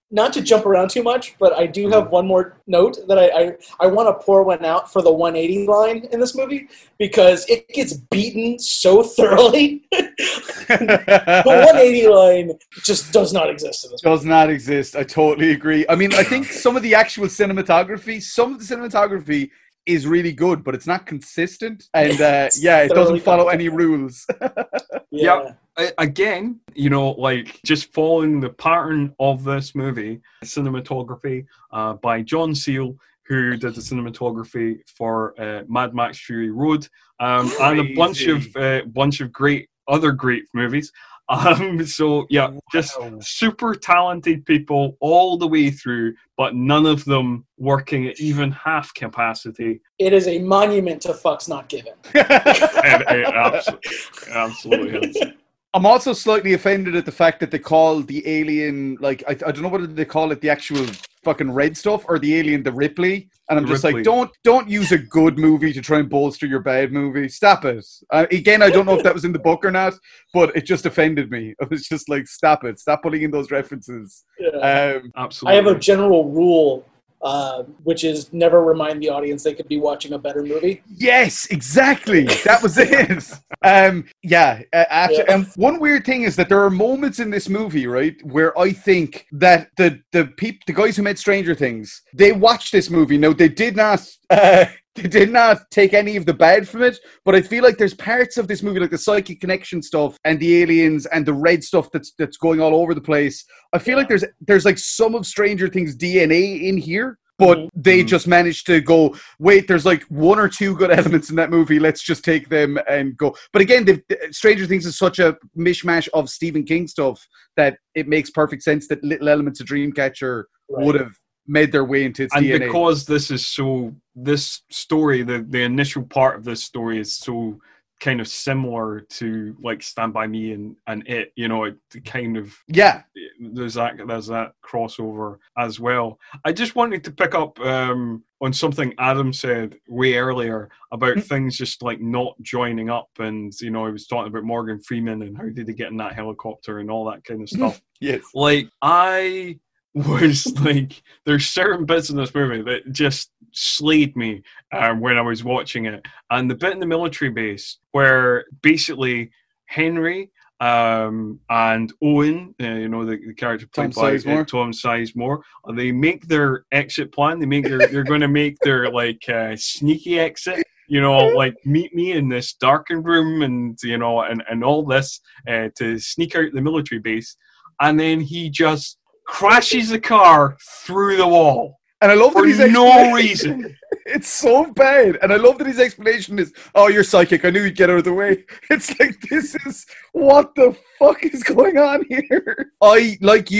not to jump around too much, but I do have one more note that I want to pour one out for the 180 line in this movie, because it gets beaten so thoroughly. The 180 line just does not exist in this movie. Does not exist. I totally agree. I mean, I think some of the cinematography is really good, but it's not consistent. And it doesn't follow any rules. Yeah. Again, like just following the pattern of this movie, cinematography by John Seale, who did the cinematography for Mad Max Fury Road, and a bunch of other great movies. Just super talented people all the way through, but none of them working at even half capacity. It is a monument to fucks not given. Absolutely is. I'm also slightly offended at the fact that they call the alien, like, I don't know whether they call it the actual fucking red stuff or the alien the Ripley. And I'm just like, don't use a good movie to try and bolster your bad movie. Stop it. Again, I don't know if that was in the book or not, but it just offended me. I was just like, stop it. Stop putting in those references. Yeah. Absolutely. I have a general rule, which is never remind the audience they could be watching a better movie. Yes, exactly. That was it. And one weird thing is that there are moments in this movie, right, where I think that the guys who made Stranger Things, they watched this movie. No, they did not. They did not take any of the bad from it, but I feel like there's parts of this movie, like the psychic connection stuff and the aliens and the red stuff that's going all over the place. I feel like there's like some of Stranger Things DNA in here, but they just managed to go, wait, there's like one or two good elements in that movie. Let's just take them and go. But again, Stranger Things is such a mishmash of Stephen King stuff that it makes perfect sense that little elements of Dreamcatcher would have made their way into its DNA. And because this story, the initial part of this story is so kind of similar to like Stand By Me and it, it kind of, there's that crossover as well. I just wanted to pick up on something Adam said way earlier about things just like not joining up, and he was talking about Morgan Freeman and how did he get in that helicopter and all that kind of stuff. Yes. Like, I was like, there's certain bits in this movie that just slayed me when I was watching it. And the bit in the military base where basically Henry and Owen, the character played by Tom Sizemore, they make their exit plan. They're going to make their like sneaky exit. Like meet me in this darkened room and and all this to sneak out the military base, and then he just crashes the car through the wall. And I love that for no reason. It's so bad. And I love that his explanation is, oh, you're psychic. I knew you'd get out of the way. It's like, this is, what the fuck is going on here? I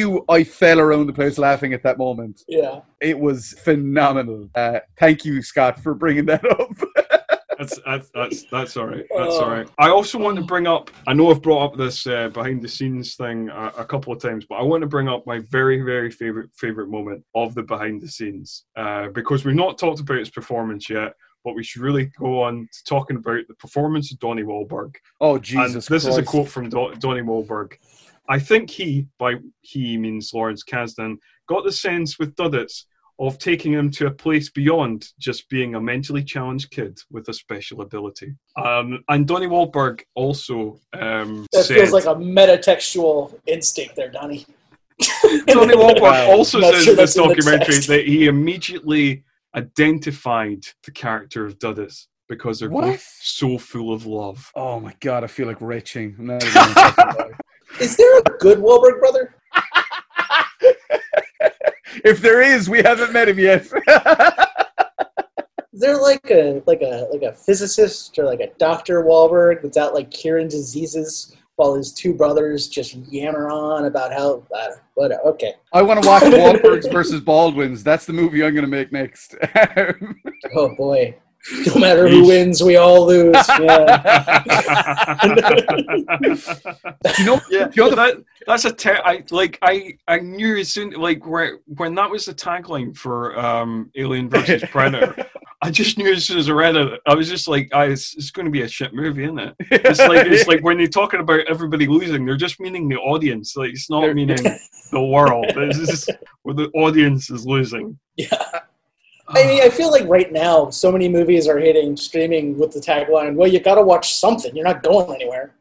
fell around the place laughing at that moment. Yeah. It was phenomenal. Thank you, Scott, for bringing that up. That's all right. That's all right. I also want to bring up, I know I've brought up this behind the scenes thing a couple of times, but I want to bring up my very, very favorite moment of the behind the scenes because we've not talked about his performance yet, but we should really go on to talking about the performance of Donnie Wahlberg. Oh, Jesus Christ. Is a quote from Donnie Wahlberg. I think he means Lawrence Kasdan, got the sense with Duddits of taking him to a place beyond just being a mentally challenged kid with a special ability. And Donnie Wahlberg also that feels like a metatextual instinct there, Donnie. Donnie Wahlberg also says in this documentary that he immediately identified the character of Duddits because they're both so full of love. Oh my God, I feel like retching. I'm not even Is there a good Wahlberg brother? If there is, we haven't met him yet. Is there like a physicist or like a Dr. Wahlberg that's out like curing diseases while his two brothers just yammer on about how okay. I want to watch Wahlbergs versus Baldwins. That's the movie I'm going to make next. Oh boy. No matter who wins, we all lose. Yeah. That's I knew as soon when that was the tagline for Alien versus Predator. I just knew as soon as I read it, I was just like, it's going to be a shit movie, isn't it? It's like when they're talking about everybody losing, they're just meaning the audience. Like, it's not meaning the world. It's just where the audience is losing. Yeah. I mean, I feel like right now, so many movies are hitting streaming with the tagline, well, you got to watch something. You're not going anywhere.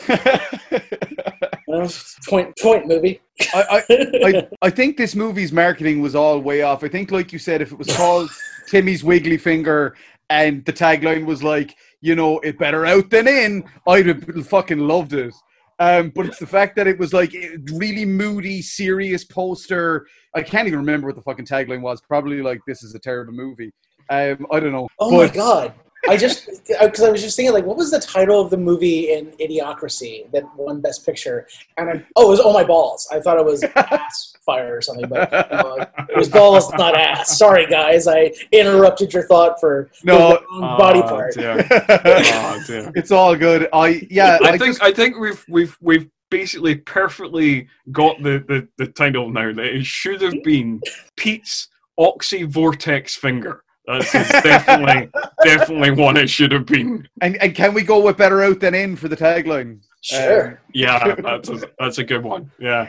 Point movie. I think this movie's marketing was all way off. I think, like you said, if it was called Timmy's Wiggly Finger and the tagline was like, it better out than in, I'd have fucking loved it. But it's the fact that it was like really moody, serious poster. I can't even remember what the fucking tagline was. Probably like, this is a terrible movie. I don't know. My God. Because I was just thinking, like, what was the title of the movie in Idiocracy that won Best Picture? And it was Oh My Balls. I thought it was Ass Fire or something, but it was Balls, not Ass. Sorry, guys, I interrupted your thought for the wrong body part. Dear. It's all good. I think we've basically perfectly got the title now. That it should have been Pete's Oxy Vortex Finger. That's definitely what it should have been. And can we go with better out than in for the tagline? Sure. Yeah, that's a good one. Yeah.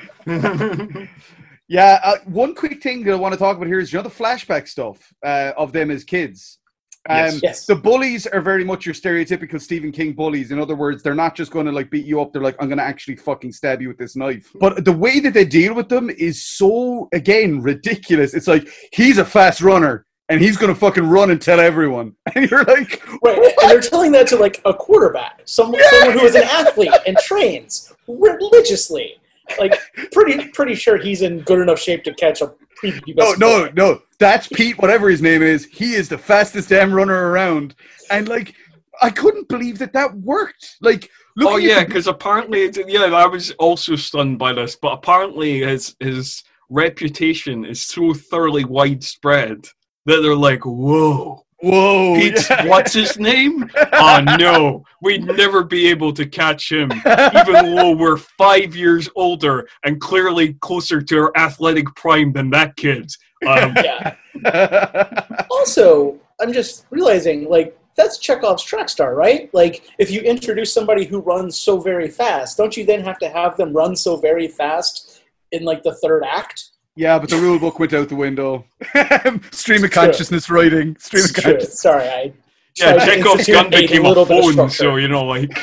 Yeah. One quick thing that I want to talk about here is the flashback stuff of them as kids. Yes. The bullies are very much your stereotypical Stephen King bullies. In other words, they're not just going to like beat you up. They're like, I'm going to actually fucking stab you with this knife. But the way that they deal with them is so, again, ridiculous. It's like, he's a fast runner and he's going to fucking run and tell everyone. And you're like, right. And they're telling that to like a quarterback, someone who is an athlete and trains religiously. Like, pretty sure he's in good enough shape to catch a prepubescent. No. That's Pete, whatever his name is. He is the fastest damn runner around. And, like, I couldn't believe that worked. Like, because apparently, I was also stunned by this, but apparently his reputation is so thoroughly widespread that they're like, whoa, Pete, what's his name? Oh, no, we'd never be able to catch him, even though we're 5 years older and clearly closer to our athletic prime than that kid. Yeah. Also, I'm just realizing, like, that's Chekhov's track star, right? Like, if you introduce somebody who runs so very fast, don't you then have to have them run so very fast in, like, the third act? Yeah, but the rule book went out the window. Stream of consciousness writing. Stream of consciousness. Sorry, Chekhov's gun became a phone, so, like...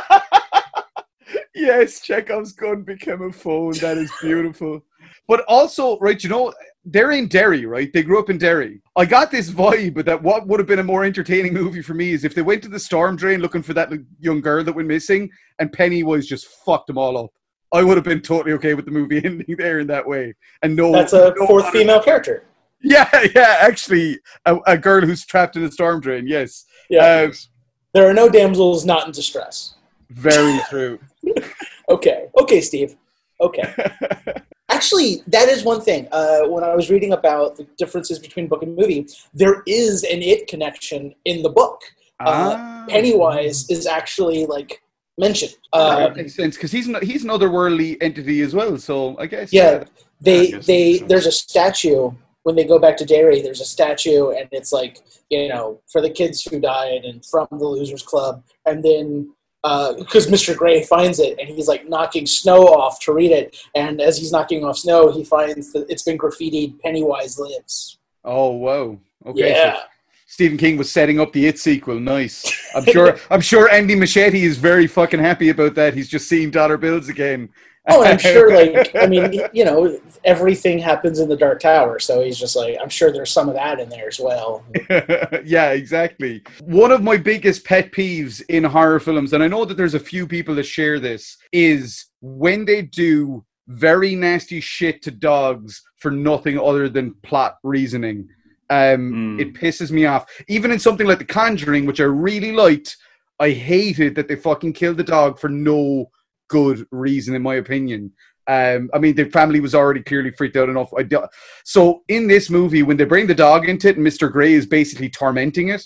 Yes, Chekhov's gun became a phone. That is beautiful. But also, right, they're in Derry, right? They grew up in Derry. I got this vibe that what would have been a more entertaining movie for me is if they went to the storm drain looking for that young girl that went missing and Pennywise just fucked them all up. I would have been totally okay with the movie ending there in that way. And that's a fourth female character. Yeah, actually, a girl who's trapped in a storm drain, yes. Yeah. There are no damsels not in distress. Very true. Okay, Steve. Okay. Actually, that is one thing. When I was reading about the differences between book and movie, there is an It connection in the book. Pennywise is actually, like, mentioned. That makes sense, because he's an otherworldly entity as well, so I guess. Yeah, there's a statue. When they go back to Derry, there's a statue, and it's like, for the kids who died and from the Losers Club. And then, because Mr. Gray finds it, and he's like knocking snow off to read it. And as he's knocking off snow, he finds that it's been graffitied, Pennywise lives. Oh, wow. Okay. Yeah. So Stephen King was setting up the It sequel. Nice. I'm sure Andy Machete is very fucking happy about that. He's just seeing dollar bills again. Oh, I'm sure, everything happens in the Dark Tower, so he's just like, I'm sure there's some of that in there as well. Yeah, exactly. One of my biggest pet peeves in horror films, and I know that there's a few people that share this, is when they do very nasty shit to dogs for nothing other than plot reasoning. It pisses me off. Even in something like The Conjuring, which I really liked, I hated that they fucking killed the dog for no good reason, in my opinion. I mean, the family was already clearly freaked out enough. So in this movie, when they bring the dog into it and Mr. Grey is basically tormenting it,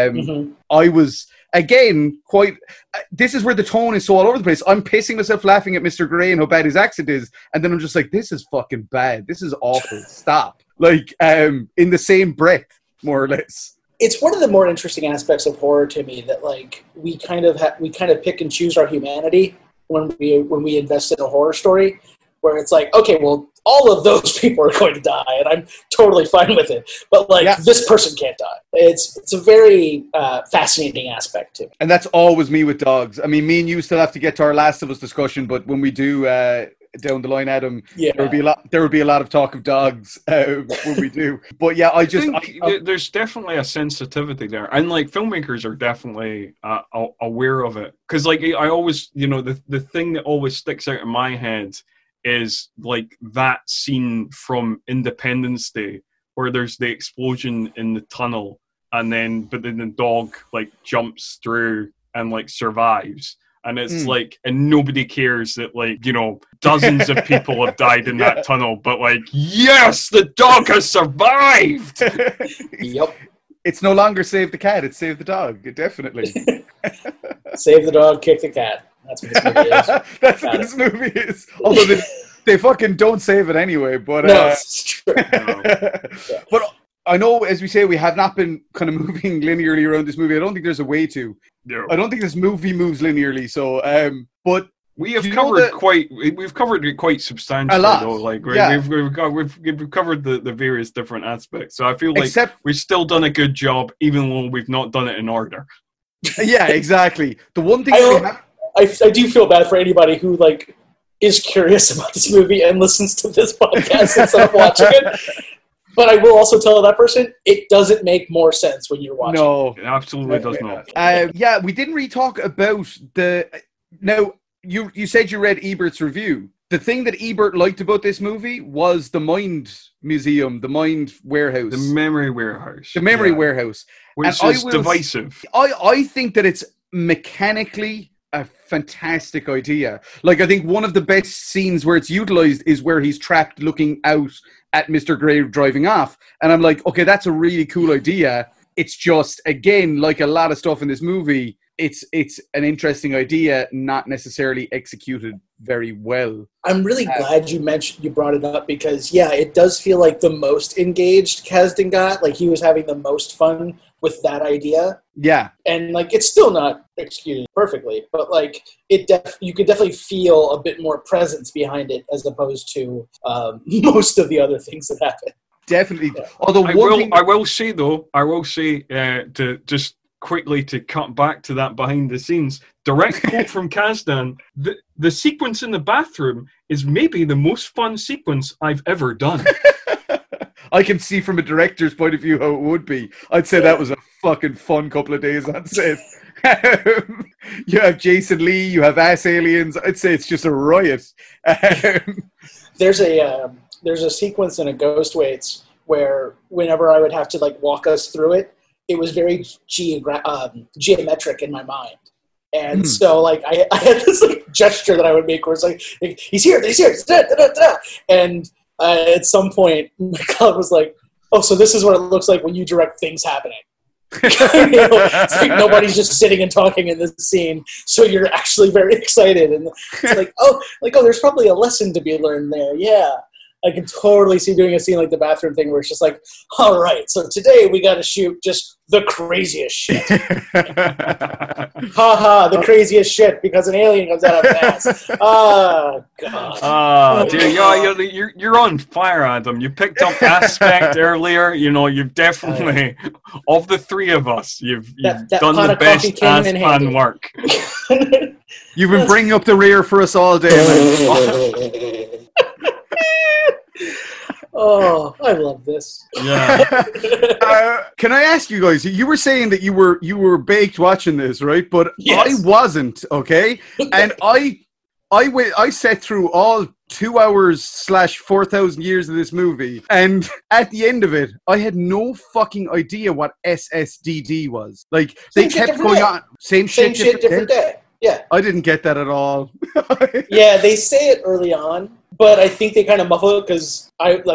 I was, again, this is where the tone is so all over the place. I'm pissing myself laughing at Mr. Grey and how bad his accent is. And then I'm just like, this is fucking bad. This is awful. Stop. Like, in the same breath, more or less. It's one of the more interesting aspects of horror to me that, like, we kind of pick and choose our humanity when we invest in a horror story, where it's like, okay, well, all of those people are going to die, and I'm totally fine with it. But, like, this person can't die. It's a very fascinating aspect to me. And that's always me with dogs. I mean, me and you still have to get to our Last of Us discussion, but when we do down the line, Adam, there would be a lot of talk of dogs when we do. But yeah, I think there's definitely a sensitivity there, and like filmmakers are definitely aware of it, because like I always, the thing that always sticks out in my head is like that scene from Independence Day where there's the explosion in the tunnel, but then the dog like jumps through and like survives. And it's like, and nobody cares that, like, dozens of people have died in that tunnel, but like, yes, the dog has survived. Yep. It's no longer save the cat, it's save the dog. Definitely. Save the dog, kick the cat. That's what this movie is. That's what this movie is. Although they fucking don't save it anyway, but no, it's true. But I know, as we say, we have not been kind of moving linearly around this movie. I don't think there's a way to. No. I don't think this movie moves linearly. So, but we've covered it quite substantially. A lot. Though. Like yeah. we've covered the various different aspects. So I feel like we've still done a good job, even though we've not done it in order. Yeah, exactly. The one thing I do feel bad for anybody who like is curious about this movie and listens to this podcast instead of watching it. But I will also tell that person, it doesn't make more sense when you're watching. No, it absolutely does not. Yeah, we didn't really talk about Now, you said you read Ebert's review. The thing that Ebert liked about this movie was the Mind Museum, the Mind Warehouse. The Memory Warehouse. The Memory Warehouse. Which is divisive. I think that it's mechanically a fantastic idea. Like, I think one of the best scenes where it's utilized is where he's trapped looking out at Mr. Grey driving off. And I'm like, okay, that's a really cool idea. It's just, again, like a lot of stuff in this movie, it's an interesting idea, not necessarily executed very well. I'm really glad you brought it up because, yeah, it does feel like the most engaged Kasdan got. Like, he was having the most fun with that idea. Yeah. And, like, it's still not executed perfectly, but, like, you could definitely feel a bit more presence behind it as opposed to most of the other things that happen. Definitely. Yeah. Although I will say to just quickly to cut back to that behind the scenes, direct quote from Kasdan, the sequence in the bathroom is maybe the most fun sequence I've ever done. I can see from a director's point of view how it would be. I'd say that was a fucking fun couple of days on set. You have Jason Lee, you have ass aliens. I'd say it's just a riot. There's a sequence in A Ghost Waits where whenever I would have to like walk us through it, it was very geometric in my mind. And so like I had this like gesture that I would make where it's like he's here, da, da, da, da. And at some point my God was like, oh, so this is what it looks like when you direct things happening. It's like nobody's just sitting and talking in this scene, so you're actually very excited, and it's like oh there's probably a lesson to be learned there. Yeah, I can totally see doing a scene like the bathroom thing where it's just like, all right, so today we got to shoot just the craziest shit. The craziest shit because an alien comes out of his ass. Oh, God. Dude, you're on fire, Adam. You picked up Aspect earlier. You've definitely, of the three of us, you've done the best Aspan work. You've been bringing up the rear for us all day. Oh, I love this. Yeah. Can I ask you guys? You were saying that you were baked watching this, right? But yes. I wasn't. Okay, and I sat through all 2 hours / 4,000 years of this movie, and at the end of it, I had no fucking idea what SSDD was. Like they kept going on, same shit, different day. Yeah, I didn't get that at all. Yeah, they say it early on, but I think they kind of muffle it because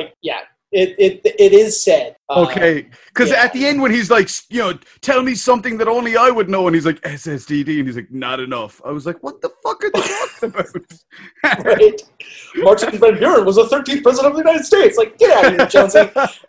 it is said. Okay, because at the end when he's like, tell me something that only I would know, and he's like SSDD, and he's like, not enough. I was like, what the fuck are they talking about? Right. Martin Van Buren was the 13th president of the United States. Like, get out of here, Jonesy.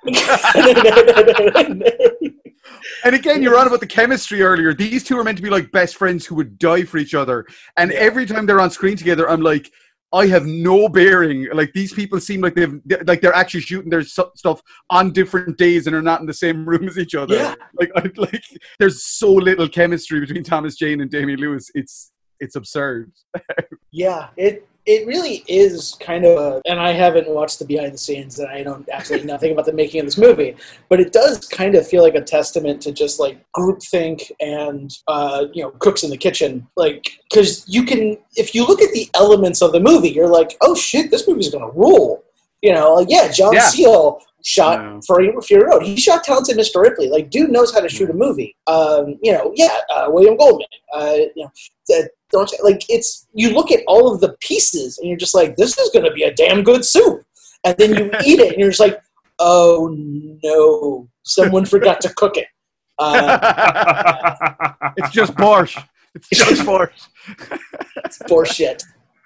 And again, you're on about the chemistry earlier. These two are meant to be like best friends who would die for each other, and every time they're on screen together, I'm like, I have no bearing. Like, these people seem like they're actually shooting their stuff on different days and are not in the same room as each other. Yeah. Like there's so little chemistry between Thomas Jane and Damian Lewis. It's absurd. Yeah, it really is kind of and I haven't watched the behind the scenes, and I don't absolutely nothing about the making of this movie, but it does kind of feel like a testament to just like groupthink and cooks in the kitchen. Like, because if you look at the elements of the movie, you're like, oh shit, this movie's gonna rule. John Seale shot Fury Road. He shot Talented Mr. Ripley. Like, dude knows how to shoot a movie. William Goldman. You look at all of the pieces and you're just like, this is going to be a damn good soup. And then you eat it and you're just like, oh no, someone forgot to cook it. It's just borscht. It's just borscht. It's bullshit.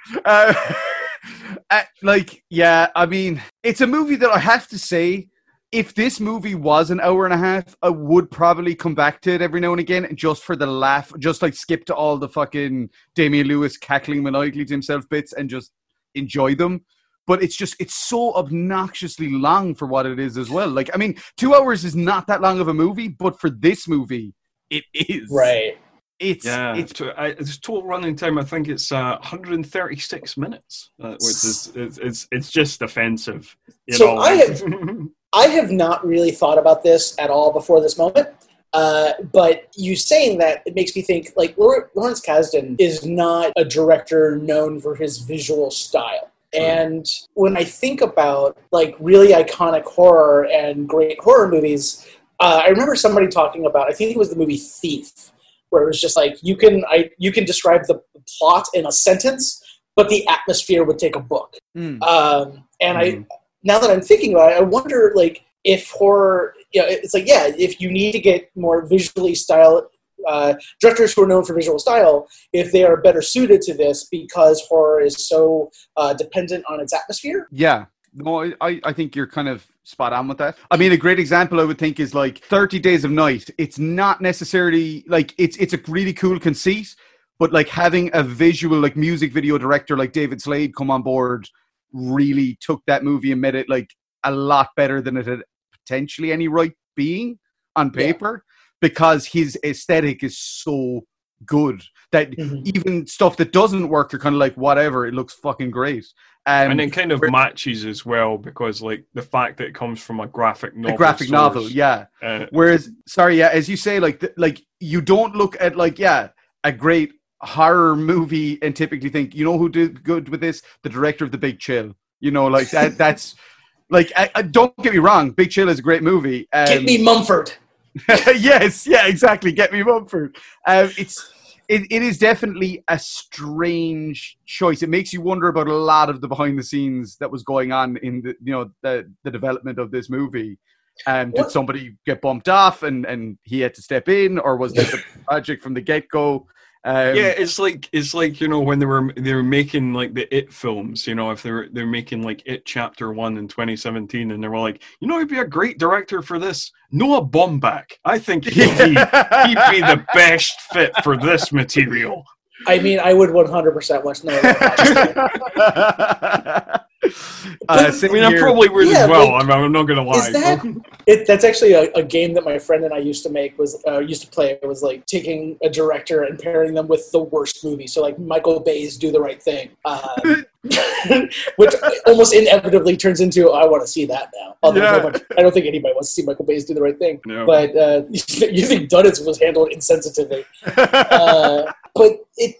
I mean, it's a movie that I have to say, if this movie was an hour and a half, I would probably come back to it every now and again just for the laugh, just like skip to all the fucking Damian Lewis cackling maniacally to himself bits and just enjoy them. But it's so obnoxiously long for what it is as well. Like, I mean, 2 hours is not that long of a movie, but for this movie, it is. Right. It's total running time. I think it's 136 minutes, which is it's just offensive. I have not really thought about this at all before this moment. But you saying that, it makes me think, like, Lawrence Kasdan is not a director known for his visual style. And when I think about, like, really iconic horror and great horror movies, I remember somebody talking about, I think it was the movie Thief, where it was just like, you can describe the plot in a sentence, but the atmosphere would take a book. Now that I'm thinking about it, I wonder, like, if horror, it's like, if you need to get more visually style, directors who are known for visual style, if they are better suited to this because horror is so dependent on its atmosphere. Yeah. No, I think you're kind of spot on with that. I mean, a great example I would think is like 30 Days of Night. It's not necessarily, like, it's a really cool conceit, but like having a visual, like, music video director like David Slade come on board really took that movie and made it like a lot better than it had potentially any right being on paper, because his aesthetic is so good that even stuff that doesn't work are kind of like, whatever, it looks fucking great. And it kind of matches as well, because like the fact that it comes from a graphic novel. Whereas, as you say, like you don't look at like a great horror movie and typically think, who did good with this? The director of The Big Chill. Like that. That's like, don't get me wrong, Big Chill is a great movie. Get me Mumford. Yes, exactly. Get me Mumford. It is definitely a strange choice. It makes you wonder about a lot of the behind the scenes that was going on in the development of this movie. Did somebody get bumped off and he had to step in, or was this a project from the get-go? It's like when they were making like the It films, if they're making like It Chapter 1 in 2017, and they were like, he'd be a great director for this. Noah Baumbach. I think he'd be the best fit for this material. I mean, I would 100% watch Noah Baumbach. I probably would as well. Like, I'm not going to lie. That's actually a game that my friend and I used to play. It was like taking a director and pairing them with the worst movie. So like Michael Bay's Do the Right Thing, which almost inevitably turns into, I want to see that now. Although I don't think anybody wants to see Michael Bay's Do the Right Thing. No. But you think Dunnits was handled insensitively. But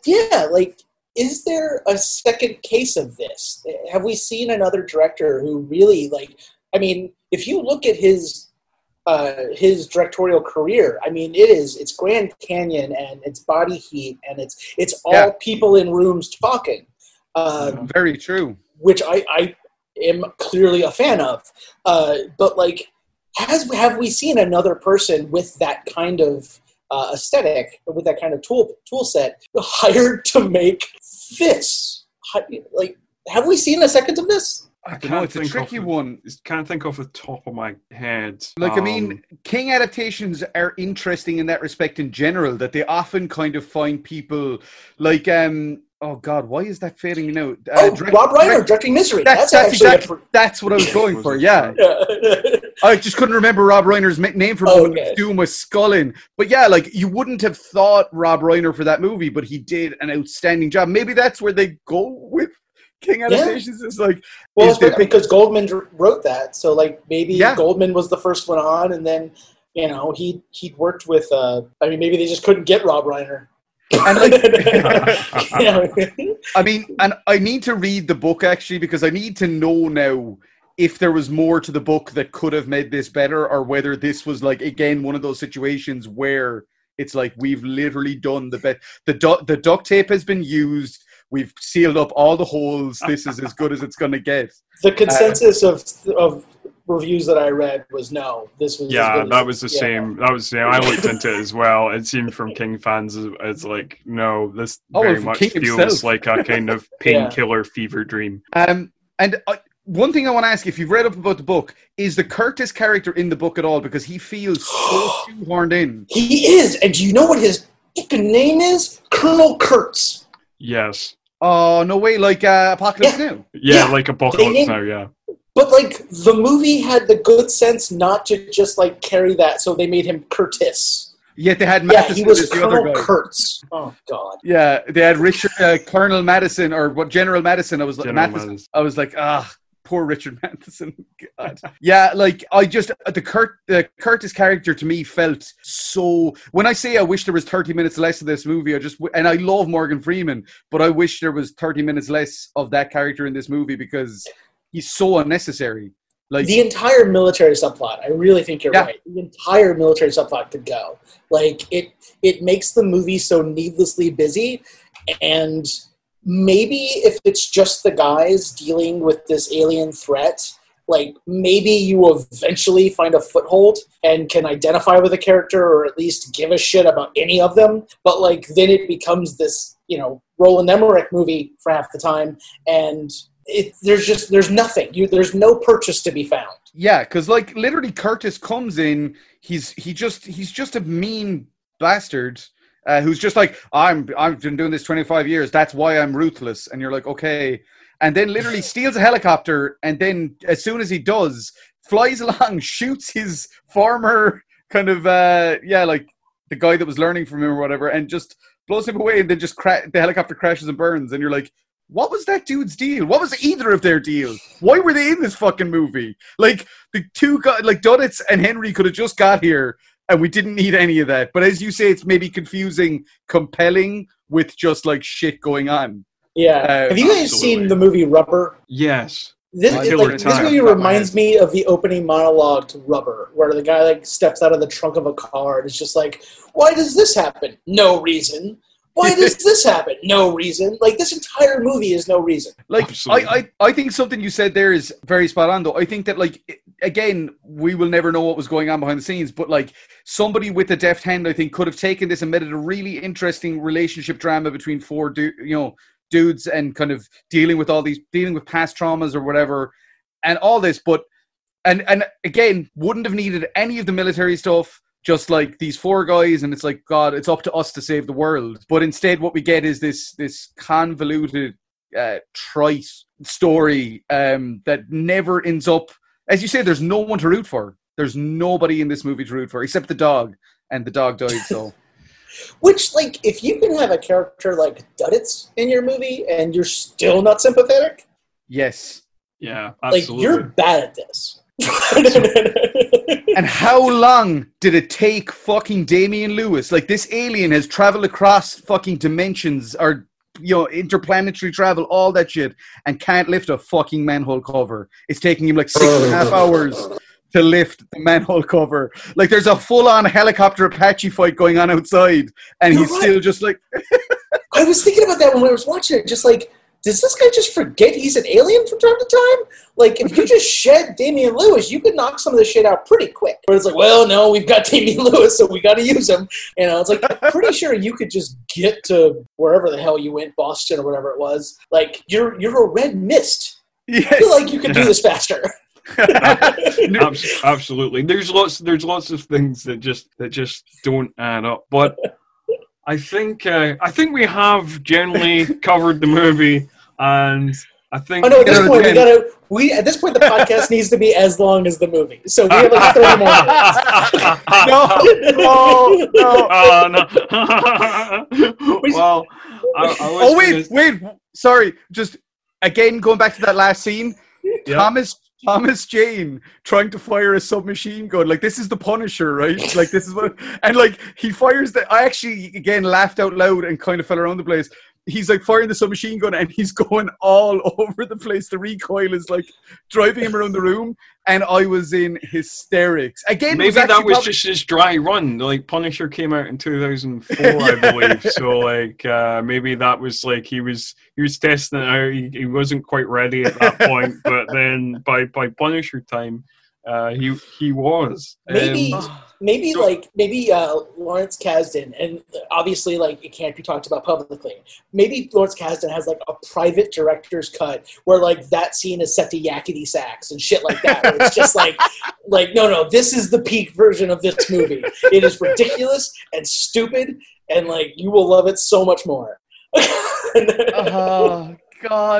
is there a second case of this? Have we seen another director who really, like, I mean, if you look at his directorial career, I mean, it's Grand Canyon and it's Body Heat and it's all people in rooms talking. Very true. which I am clearly a fan of. But like, have we seen another person with that kind of aesthetic, with that kind of tool set, hired to make this? Like, have we seen a second of this? I don't know, it's a tricky one. Can't think off the top of my head. Like, I mean, King adaptations are interesting in that respect in general, that they often kind of find people like, oh God, why is that failing me now? Rob Reiner directing Misery. That's what I was going for, yeah. I just couldn't remember Rob Reiner's name for what he was doing with Scullin. But yeah, like, you wouldn't have thought Rob Reiner for that movie, but he did an outstanding job. Maybe that's where they go with King adaptations. It's like, well, it's because Goldman wrote that, so like maybe Goldman was the first one on, and then he'd worked with. Maybe they just couldn't get Rob Reiner. And I mean, and I need to read the book actually, because I need to know now if there was more to the book that could have made this better, or whether this was like, again, one of those situations where it's like, we've literally done the best. The duct tape has been used. We've sealed up all the holes. This is as good as it's going to get. The consensus of reviews that I read was no. This was that was the same. That was the same. I looked into it as well. It seemed from King fans, it's like, no, this very much King feels himself. Like a kind of painkiller fever dream. One thing I want to ask, if you've read up about the book, is the Curtis character in the book at all? Because he feels so shoehorned in. He is, and do you know what his fucking name is? Colonel Kurtz. Yes. Oh, no way, like Apocalypse Now? Yeah, like Apocalypse Now, yeah. But, like, the movie had the good sense not to just, like, carry that, so they made him Curtis. Yet they had Matheson. Yeah, he was Colonel Kurtz. Oh, God. Yeah, they had Richard, Colonel Madison, or what, General Madison. I was like, poor Richard Matheson. God. Yeah, like, the Curtis character to me felt so. When I say I wish there was 30 minutes less of this movie, and I love Morgan Freeman, but I wish there was 30 minutes less of that character in this movie because he's so unnecessary. Like, the entire military subplot, I really think you're right. The entire military subplot could go. Like, it makes the movie so needlessly busy, and maybe if it's just the guys dealing with this alien threat, like, maybe you eventually find a foothold and can identify with a character, or at least give a shit about any of them. But, like, then it becomes this, Roland Emmerich movie for half the time, and there's nothing. There's no purchase to be found. Yeah, because, like, literally Curtis comes in, he's just a mean bastard. Who's just like, I've been doing this 25 years. That's why I'm ruthless. And you're like, okay. And then literally steals a helicopter. And then as soon as he does, flies along, shoots his former kind of, like the guy that was learning from him or whatever, and just blows him away. And then just the helicopter crashes and burns. And you're like, what was that dude's deal? What was either of their deals? Why were they in this fucking movie? Like, the two guys, like Dunnitz and Henry could have just got here, and we didn't need any of that. But as you say, it's maybe confusing, compelling with just like shit going on. Yeah. Have you guys seen the movie Rubber? Yes. This movie reminds me of the opening monologue to Rubber, where the guy like steps out of the trunk of a car and it's just like, why does this happen? No reason. Why does this happen? No reason. Like, this entire movie is no reason. Like, I think something you said there is very spot on, though. I think that, like, again, we will never know what was going on behind the scenes, but, like, somebody with a deft hand, I think, could have taken this and made it a really interesting relationship drama between four dudes and kind of dealing with past traumas or whatever and all this. But, and again, wouldn't have needed any of the military stuff. Just like these four guys, and it's like, God, it's up to us to save the world. But instead, what we get is this convoluted, trite story that never ends up. As you say, there's no one to root for. There's nobody in this movie to root for, except the dog, and the dog died, so. Which, like, if you can have a character like Dudditz in your movie, and you're still not sympathetic? Yes. Yeah, absolutely. Like, you're bad at this. And how long did it take fucking Damian Lewis? Like, this alien has traveled across fucking dimensions or, interplanetary travel, all that shit, and can't lift a fucking manhole cover. It's taking him like 6.5 hours to lift the manhole cover. Like, there's a full-on helicopter Apache fight going on outside, and he's still just like... I was thinking about that when I was watching it, just like, does this guy just forget he's an alien from time to time? Like, if you just shed Damian Lewis, you could knock some of this shit out pretty quick. But it's like, well, no, we've got Damian Lewis, so we got to use him. You know, it's like, I'm pretty sure you could just get to wherever the hell you went, Boston or whatever it was. Like, you're a red mist. Yes. I feel like you could do this faster. Absolutely. There's lots of things that just don't add up. But I think we have generally covered the movie, and I think. Oh no! At this point, at this point, the podcast needs to be as long as the movie. So we have like 30 more minutes. No. Well, wait. Sorry. Just again, going back to that last scene. Yep. Thomas Jane trying to fire a submachine gun. Like, this is the Punisher, right? Like, this is what... And, like, he fires the... I actually, again, laughed out loud and kind of fell around the place. He's, like, firing the submachine gun and he's going all over the place. The recoil is, like, driving him around the room. And I was in hysterics. Again, maybe that was just his dry run. Like, Punisher came out in 2004, I believe. So, like, maybe that was, like, he was testing it out. He wasn't quite ready at that point. But then by Punisher time, he was. Maybe Lawrence Kasdan, and obviously, like, it can't be talked about publicly. Maybe Lawrence Kasdan has, like, a private director's cut where, like, that scene is set to yakety sax and shit like that. Where it's just like, no, this is the peak version of this movie. It is ridiculous and stupid, and, like, you will love it so much more. Oh, God.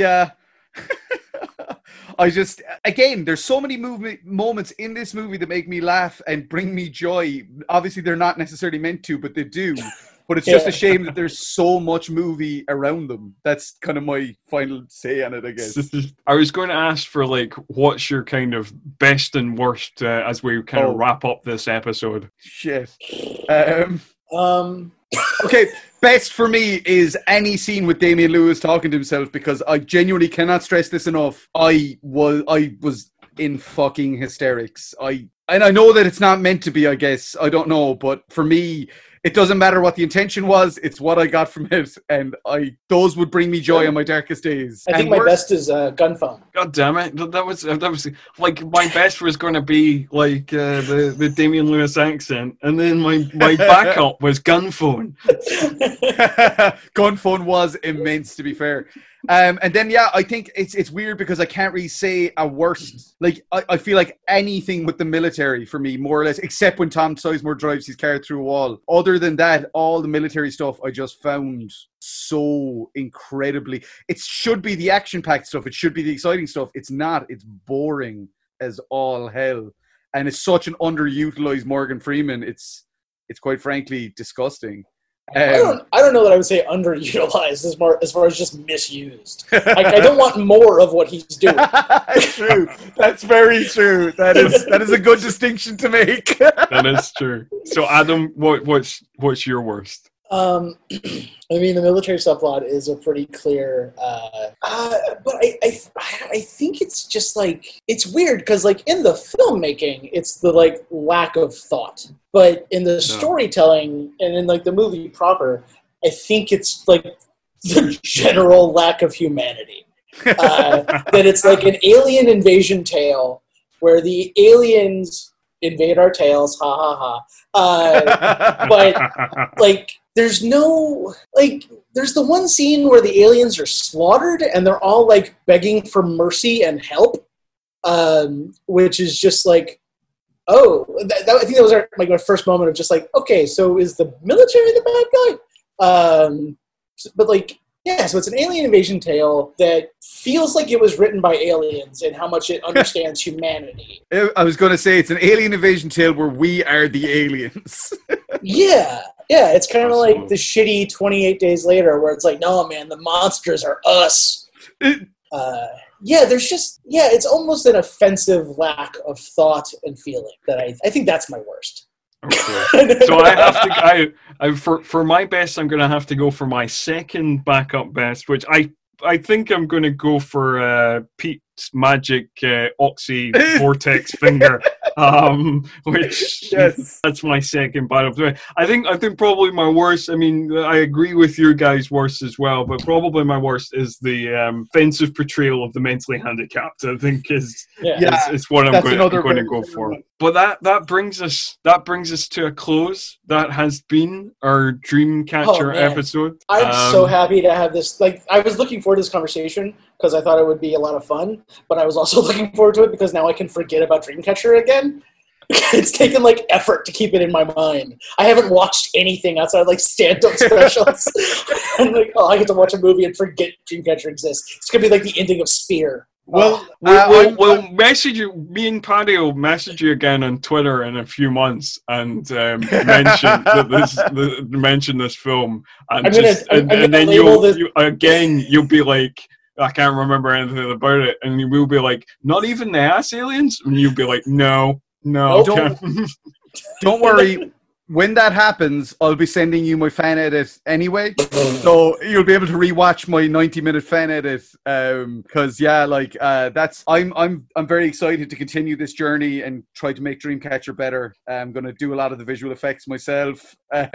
I just, again, there's so many moments in this movie that make me laugh and bring me joy. Obviously, they're not necessarily meant to, but they do. But it's just a shame that there's so much movie around them. That's kind of my final say on it, I guess. I was going to ask for, like, what's your kind of best and worst as we kind of wrap up this episode? Shit. Okay, best for me is any scene with Damian Lewis talking to himself, because I genuinely cannot stress this enough. I was in fucking hysterics. And I know that it's not meant to be, I guess. I don't know, but for me, it doesn't matter what the intention was. It's what I got from it, and those would bring me joy on my darkest days. I think my best is Gun Phone. God damn it! That was like, my best was going to be like the Damian Lewis accent, and then my backup was Gun Phone. Gun Phone was immense, to be fair. And then, I think it's weird because I can't really say a worst. Like, I feel like anything with the military for me, more or less, except when Tom Sizemore drives his car through a wall. Other than that, all the military stuff I just found so incredibly... It should be the action-packed stuff. It should be the exciting stuff. It's not. It's boring as all hell. And it's such an underutilized Morgan Freeman. It's quite frankly disgusting. I don't know that I would say underutilized as far as just misused. I don't want more of what he's doing. True. That's very true. That is a good distinction to make. That is true. So, Adam, what's your worst? I mean, the military subplot is a pretty clear, but I think it's just like, it's weird because, like, in the filmmaking, it's the, like, lack of thought, but in the storytelling and in, like, the movie proper, I think it's like the general lack of humanity. That it's like an alien invasion tale where the aliens invade our tales, ha ha ha. But, like, there's no, like, there's the one scene where the aliens are slaughtered and they're all, like, begging for mercy and help, which is just like, oh, I think that was my first moment of just like, okay, so is the military the bad guy? But, like, yeah, so it's an alien invasion tale that feels like it was written by aliens and how much it understands humanity. I was going to say, it's an alien invasion tale where we are the aliens. Yeah, it's kind of like the shitty 28 Days Later where it's like, no, man, the monsters are us. There's just, it's almost an offensive lack of thought and feeling that I think that's my worst. Okay. So I have to, for my best, I'm going to have to go for my second backup best, which I think I'm going to go for Pete's magic Oxy Vortex finger Which Yes. that's my second bad of the way. I think probably my worst. I mean, I agree with your guys' worst as well, but probably my worst is the offensive portrayal of the mentally handicapped. I think is what I'm going to go for. But that brings us to a close. That has been our Dreamcatcher episode. I'm so happy to have this. Like, I was looking forward to this conversation because I thought it would be a lot of fun, but I was also looking forward to it because now I can forget about Dreamcatcher again. It's taken like effort to keep it in my mind. I haven't watched anything outside like stand-up specials. I'm like, I get to watch a movie and forget Dreamcatcher exists. It's gonna be like the ending of Sphere. Well, we'll message you. Me and Paddy will message you again on Twitter in a few months and mention this film, and then you'll be like, I can't remember anything about it, and you will be like, not even the ass aliens, and you'll be like, no, don't worry. When that happens, I'll be sending you my fan edit anyway, so you'll be able to rewatch my 90-minute fan edit. Because I'm very excited to continue this journey and try to make Dreamcatcher better. I'm going to do a lot of the visual effects myself. I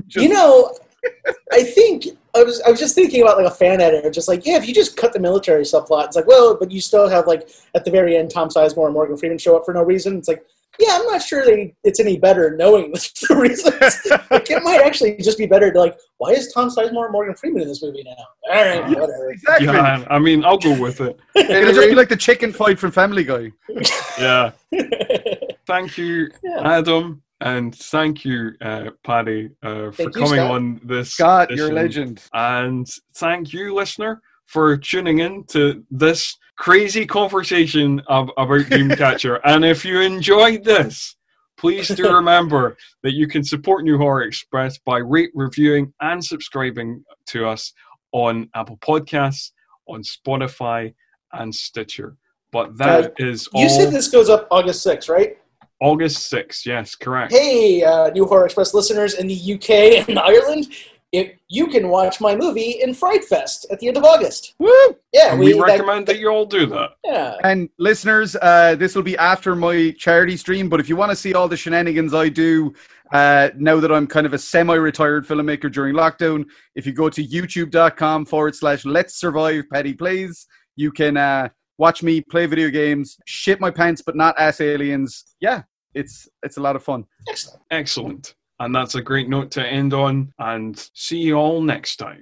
think I was just thinking about like a fan edit, just like, if you just cut the military subplot, it's like, well, but you still have like at the very end Tom Sizemore and Morgan Freeman show up for no reason. It's like, yeah, I'm not sure it's any better knowing the reasons. Like, it might actually just be better to like, why is Tom Sizemore and Morgan Freeman in this movie now? All right, whatever. Exactly. Yeah, I mean, I'll go with it. It'll just be like the chicken fight from Family Guy. Yeah. Thank you, Adam, and thank you, Paddy, for coming on this. Scott, you're a legend. And thank you, listener, for tuning in to this crazy conversation about Dreamcatcher. And if you enjoyed this, please do remember that you can support New Horror Express by reviewing and subscribing to us on Apple Podcasts, on Spotify, and Stitcher. But that is all. You said this goes up August 6th, right? August 6th, yes, correct. Hey, New Horror Express listeners in the UK and Ireland, you can watch my movie in Fright Fest at the end of August. Woo! Yeah, we recommend that you all do that. Yeah. And listeners, this will be after my charity stream, but if you want to see all the shenanigans I do now that I'm kind of a semi-retired filmmaker during lockdown, if you go to youtube.com/Let's Survive Paddy Plays, you can watch me play video games, shit my pants, but not ass aliens. Yeah, it's a lot of fun. Excellent. Excellent. And that's a great note to end on, and see you all next time.